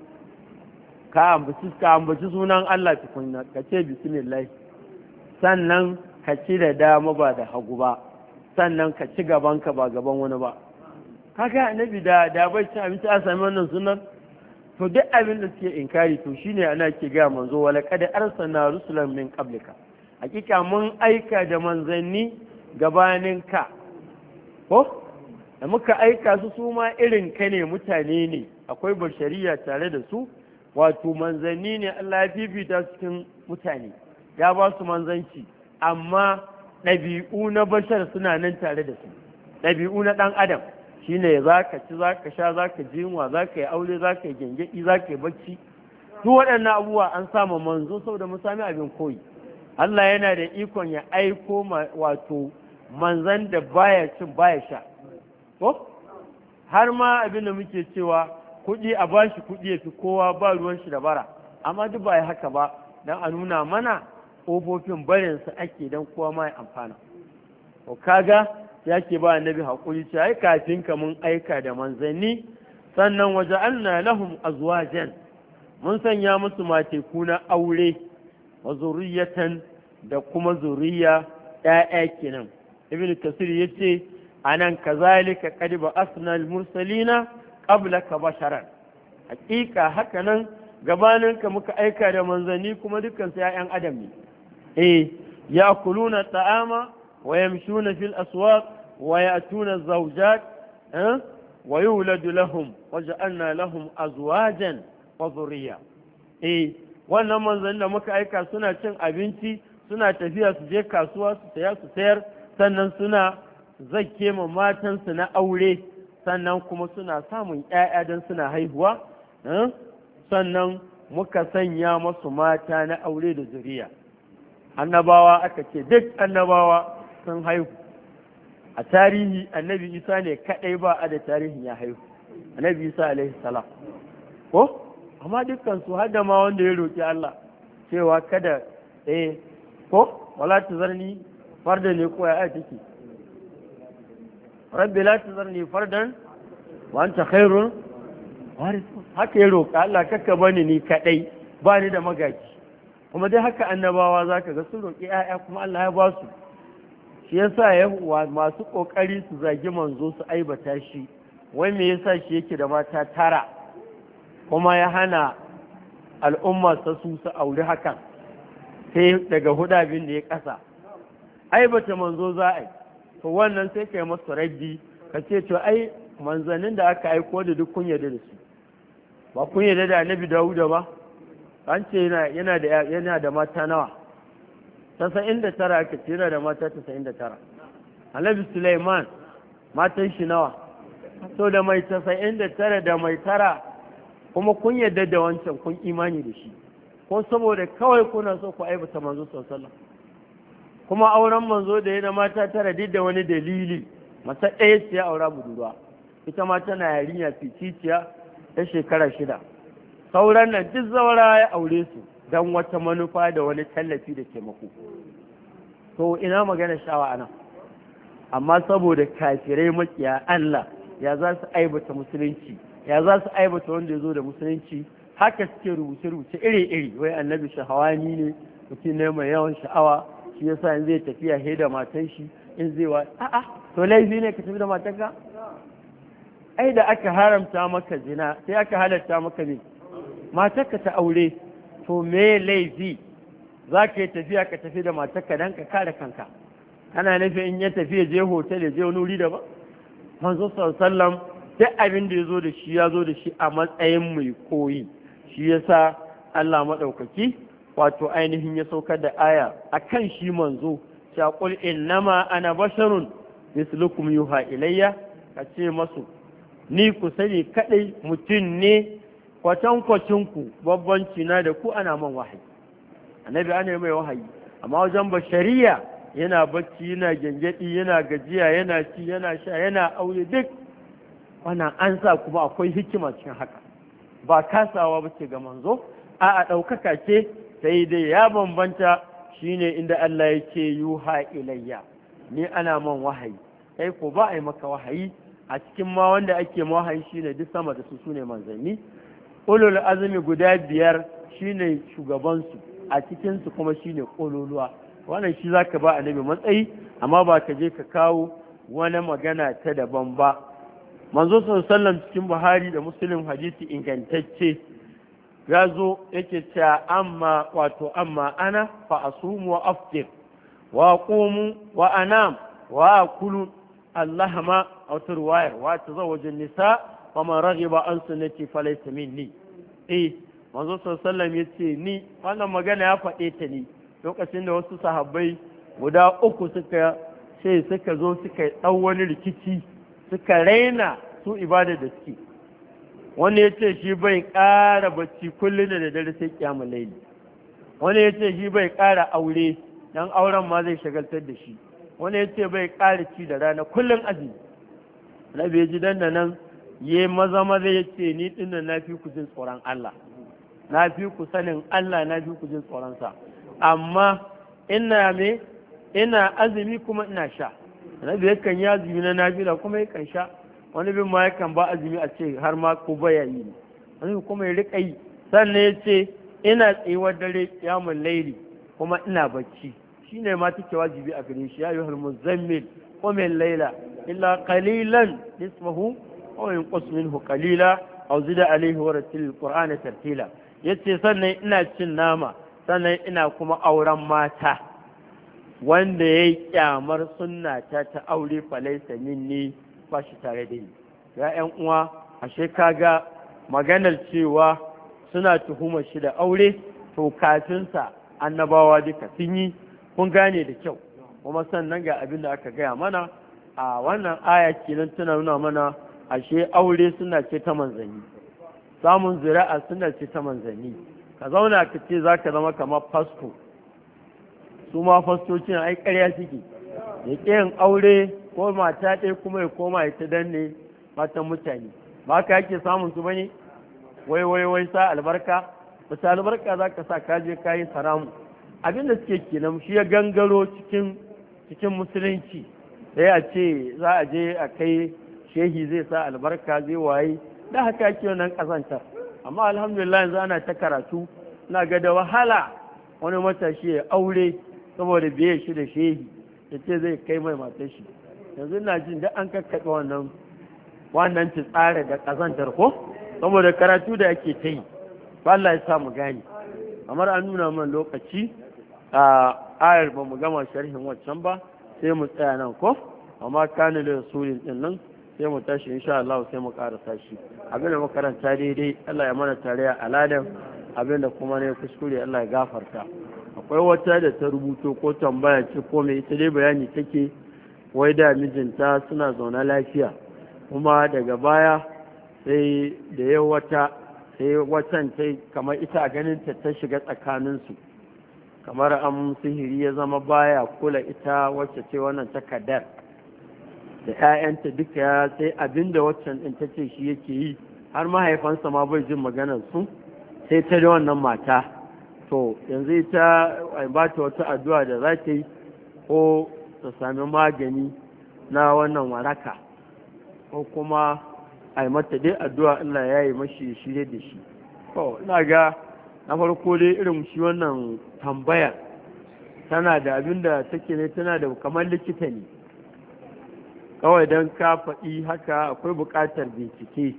ka ambaci ka ambaci sunan Allah tukunna ka ce bismillah sannan ka ci da dama ba da hagu ba sannan ka ci gaban ka ba gaban wani ba kaga annabi da da bai ci abinci a sami wannan sunan to duk abin da suke inkari to shine ana ke ga manzo wala qad arsalna rusulan min qablika hakika mun aika da manzanni gabanin ka ko da muka aika su su ma irin ka ne mutane ne akwai bashariya tare da su wato manzanni ne Allah ya fifita cikin mutane ya ba su manzanci amma ɗabi'u na bashar suna nan tare da su ɗabi'u na ɗan adam shine za ka ci za ka sha za ka ji yunwa za ka yi aure za ka yi gyangyaɗi za ka yi bacci duk waɗannan abubuwa an samu manzo saboda mu sami abin koyi Allah yana da ikon ya aiko wato manzan da baya cin baya sha ko har ma abin da muke cewa kuɗi a bashi kuɗi ya fi kowa ba ruwan shi da bara amma duk ba haka ba don a nuna mana ƙofofin barinsa ake don kowa ma ya amfana to kaga ya ke ba annabi haƙuri ce ai kafin ka mun aika da manzanni sannan waje anna lahum azwajan mun sanya musu mateku na aure wa zuriyatan da kuma zuriya ƴaƴa kenan ibn kasir yace anan kazalika qad ba'athna al-mursalina qablaka basharan hakika haka nan gabanin ka muka aika da manzanni kuma dukkan su ƴaƴan adam ne eh ya'kuluna ta'ama wa yamshuna fil aswaq wa ya'tuna az-zawjat eh wa yuladu lahum waja'alna lahum azwajan wa dhurriyya eh wannan manzanni da muka aika suna cin abinci suna tafiya su je kasuwa su saya su sayar sannan suna zakke ma matansu na aure sannan kuma suna samun ƴaƴa don suna haihuwa sannan muka sanya masu mata na aure da zuriya annabawa aka ce duk annabawa sun haihu a tarihi annabi isa ne kadai ba a da tarihin ya haihu annabi isa alaihi salam ko amma dukkan su har da ma wanda ya roki Allah cewa kada eh ko wala tazarni farda ne ko ya take rabbi la tazarni fardan wa anta khairul warithun haka ya roka Allah kakka bani ni kadai ba ni da magaji kuma dai haka annabawa zaka ga sun roki ƴaƴa kuma Allah ya ba su shi yasa ya masu kokari su zagi manzo su aibata shi wai me yasa shi yake da mata tara kuma ya hana al'umma su su auri hakan sai daga hudabin da ya kasa aibata manzo za a yi to wannan sai ka yi masa raddi ka ce to ai manzannin da aka aiko da duk kun yarda da su ba kun yarda da annabi Dawuda ba an ce yana da yana da mata nawa tasa'in da tara aka ce yana da mata tasa'in da tara annabi Sulaiman matan shi nawa to da mai tasa'in da tara da mai tara kuma kun yarda da wancan kun imani da shi ko saboda kawai kuna so ku aibata manzo sallallahu alaihi wasallam kuma auren manzo da yana mata tara duk da wani dalili, mata ɗaya ce ya aura budurwa, ita ma tana yarinya ficiciya ta shekara shida. Sauran nan duk zaura ya aure su don wata manufa da wani tallafi da taimako. To ina magana shawa anan? Amma saboda kafirai makiya Allah ya za su aibata musulunci, ya za su aibata wanda ya zo da musulunci, haka suke rubuce-rubuce iri-iri, wai annabi shahawani ne, mutum ne mai yawan sha'awa, shi yasa in zai tafiya he da matan shi, in zai wa a'a to laifi ne ka tafi da matanka? Ai da aka haramta maka zina sai aka halatta maka ne matarka ta aure, to me laifi za ka yi tafiya ka tafi da matarka don ka kare kanka? Ana nufin in ya tafi ya je hotel ya je wani wuri daban? Manzo sallallahu duk abin da ya zo da shi ya zo da shi a matsayin mai koyi. Shi yasa Allah maɗaukaki wato ainihin ya saukar da aya akan shi manzo, ya qul innama ana basharun mislukum yuha ilayya, ka ce masu ni ku sani kadai mutum ne kwatankwacin ku, babbanci na da ku ana man wahayi. Annabi ana mai wahayi, amma wajen bashariya yana bacci, yana gyangyaɗi, yana gajiya, yana ci, yana sha, yana aure, duk wannan an sa kuma akwai hikima cikin haka, ba kasawa ba ce ga manzo, a a ɗaukaka ce, sai dai ya bambanta shine inda Allah ya ce yuha ilayya, ni ana man wahayi, kai ko ba a yi maka wahayi. A cikin ma wanda ake ma wahayi shine duk sama da su sune manzanni. Ulul azumi guda biyar shine shugabansu, a cikinsu kuma shine ƙololuwa. Wannan shi zaka ba annabi matsayi, amma ba ka je ka kawo wani magana ta daban ba. Manzo sallallahu cikin Buhari da Muslim hadisi ingantacce ya zo yake cewa amma wato amma ana fa asumu wa aftir wa aqumu wa anam wa akulu allahma aw turwayar wa tazawwaju nisa wa man raghiba an sunnati falaysa minni. eh manzo sallallahu yace ni wannan magana ya faɗe ta ni lokacin da wasu sahabbai guda uku suka ce suka zo suka ɗau wani rikici, suka raina su ibada da suke. Wani ya ce shi bai ƙara bacci kullum da dare sai kyamun laili, wani ya ce shi bai ƙara aure dan auren ma zai shagaltar da shi, wani ya ce bai ƙara ci da rana kullum azumi. Na bai ji dan da nan ya maza maza ya ce ni dinnan na fi ku jin tsoron Allah, na fi ku sanin Allah, na fi ku jin tsoronsa, amma ina me ina azumi kuma ina sha. Nabi yakan yi azumi na nafila kuma yakan sha, wani bin ma yakan ba azumi a ce har ma ko baya yi, wani kuma ya rika yi. Sannan ya ce ina tsayuwar dare kiyamun laili kuma ina bacci, shine ma take wajibi a gare shi. Ya ayyuhal muzammil qum al-laila illa qalilan nisfahu aw yanqus minhu qalila aw zid alayhi wa rattil al-qur'ana tartila. Yace sannan ina cin nama, sannan ina kuma auren mata. Wanda ya yi kyamar sunna ta ta aure falaisa minni, ba shi tare da ni. Ya ƴan uwa, ashe kaga maganar cewa suna tuhumar shi da aure, to kafinsa annabawa duka sun yi, kun gane da kyau. Kuma sannan ga abin da aka gaya mana a wannan aya kenan tana nuna mana ashe aure suna ce ta manzanni, samun zuri'a suna ce ta manzanni. Ka zauna ka ce za ka zama kamar fasto, su ma fastocin ai ƙarya suke, ya ƙi yin aure ko mata ɗaya kuma ya koma ya ta danne matan mutane, ba ka yake samun su bane? Wai wai wai sa albarka, wata albarka za ka sa kaje kayi saramu. Abin da suke kenan shi ya gangaro cikin cikin musulunci, sai a ce za a je a kai shehi zai sa albarka zai waye, da haka ake wannan ƙazantar. Amma alhamdulillah yanzu ana ta karatu, na ga da wahala wani matashi ya aure saboda biye shi da shehi ya ce zai kai mai matar shi. Yanzu na jin da an kakkaɓe wannan wannan tsare da ƙazantar ko, saboda karatu da ake ta yi. Allah ya sa mu gane. Kamar an nuna man lokaci a ayar ba mu gama sharhin waccan ba, sai mu tsaya nan ko, amma kana da rasulin din nan sai mu tashi insha Allah sai mu karasa shi. Abin da makaranta daidai Allah ya mana tare a aladan, abin da kuma ne kuskure Allah ya gafarta. Akwai wata da ta rubuto ko tambaya ce ko mai ita dai bayani take, wai da mijinta suna zaune lafiya, kuma daga baya sai da yau wata sai watan ta kamar ita a ganin ta ta shiga tsakaninsu, kamar an sihiri ya zama baya kula ita wacce ce wannan takardar da 'ya'yanta duka ya sai abinda waccan ɗin ta ce shi yake yi har mahaifansa ma bai jin maganar su sai ta da wannan mata to yanzu ita ba ta wata addu'a da za ta yi ko ta sami magani na wannan waraka ko kuma a yi mata dai addu'a Allah ya yi mashi shirye da shi to ina ga na farko dai irin shi wannan tambaya tana da abin da take ne tana da kamar likita ne kawai don ka faɗi haka akwai buƙatar bincike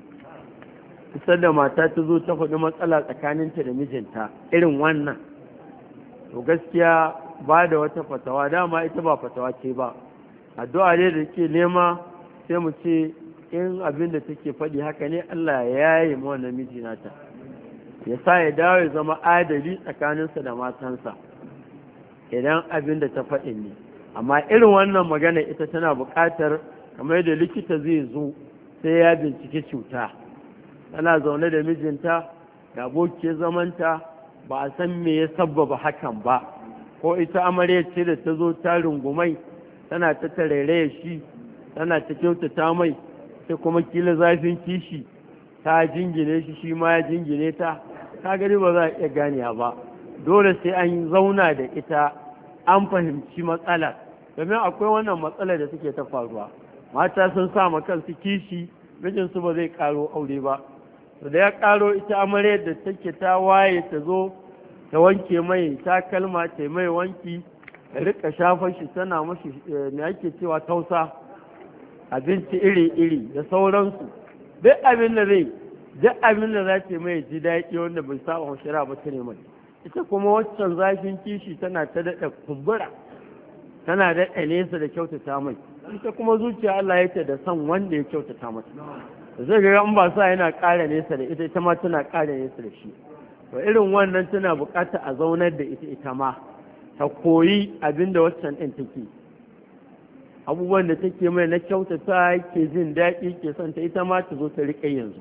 kusa da mata ta zo ta faɗi matsala tsakaninta da mijinta irin wannan to gaskiya ba da wata fatawa dama ita ba fatawa ce ba addu'a ne da ke nema sai mu ce in abin da take faɗi haka ne Allah ya yi ma wannan miji nata ya sa ya dawo ya zama adali tsakaninsa da matansa idan abin da ta faɗi ne amma irin wannan magana ita tana buƙatar kamar da likita zai zo sai ya bincike cuta tana zaune da mijinta da abokiyar zamanta ba a san me ya sabbaba hakan ba ko ita amarya ce da ta zo ta rungumai tana ta tarairaya shi tana ta kyautata mai sai kuma kila zafin kishi ta jingine shi shi ma ya jingine ta ta gani ba za a iya ganiya ba dole sai an zauna da ita an fahimci matsala domin akwai wannan matsalar da suke ta faruwa mata sun sa ma kansu kishi mijinsu ba zai karo aure ba to da ya karo ita amarya da take ta waye ta zo ta wanke mai takalma ta mai wanki ta rika shafar shi tana mashi me ake cewa tausa abinci iri-iri da sauransu duk abin da zai duk abin da za ta mai ji daɗi wanda bai saba shari'a ba ta mai ita kuma waccan zafin kishi tana ta daɗa kumbura tana daɗa nesa da kyautata mai ita kuma zuciya Allah ya ce da son wanda ya kyautata mata zai ga in ba sa yana ƙara nesa da ita ita ma tana ƙara nesa da shi to irin wannan tana buƙatar a zaunar da ita ita ma ta koyi abin da waccan ɗin take abubuwan da take mai na kyautata ke jin daɗi ke son ta ita ma ta zo ta riƙe yanzu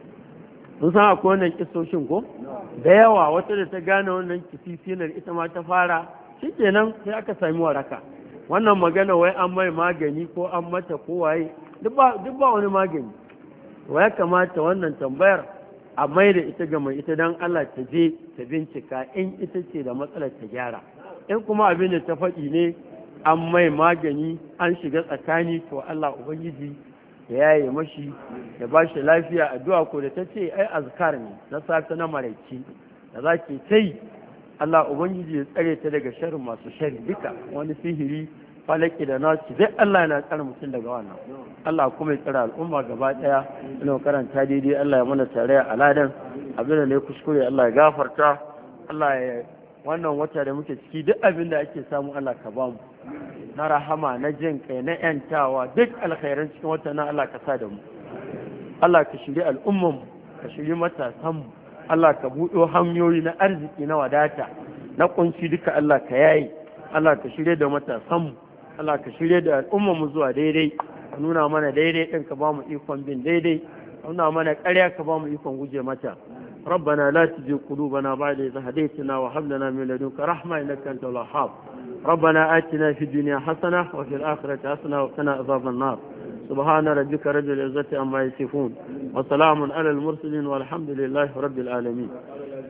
sun san akwai wannan kisoshin ko da yawa wata da ta gane wannan kisifinar ita ma ta fara shi kenan sai aka sami waraka wannan magana wai an mai magani ko an mata ko waye duk ba wani magani ya kamata wannan tambayar a mai da ita ga mai ita don Allah ta je ta bincika in ita ce da matsalar ta gyara in kuma abin da ta faɗi ne an mai magani an shiga tsakani to Allah ubangiji ya yaye mashi ya ba shi lafiya addu'a ko da ta ce ai azkar ne na safe na maraici da za ki tai Allah ubangiji ya tsare ta daga sharrin masu sharri duka wani sihiri falaki da nasu dai Allah yana tsare mutum daga wannan Allah kuma ya tsare al'umma gaba daya ina karanta daidai Allah ya mana tare a aladan abin da ne kuskure Allah ya gafarta Allah ya wannan wata da muke ciki duk abin da ake samu Allah ka bamu na rahama na jin kai na yantawa duk alkhairan cikin wata na Allah ka sa da mu Allah ka shiri al'umman ka shiri matasan mu Allah ka buɗo hanyoyi na arziki na wadata na kunci duka Allah ka yayi Allah ka shirye da matasan mu Allah ka shirye da al'umman mu zuwa daidai ka nuna mana daidai din ka ba mu ikon bin daidai ka nuna mana ƙarya ka ba mu ikon guje mata ربنا لا تزغ قلوبنا بعد إذ هديتنا وهب لنا من لدنك رحمة إنك أنت الوهاب ربنا آتنا في الدنيا حسنة وفي الآخرة حسنة وقنا عذاب النار سبحان ربك رب العزة عما يصفون وسلام على المرسلين والحمد لله رب العالمين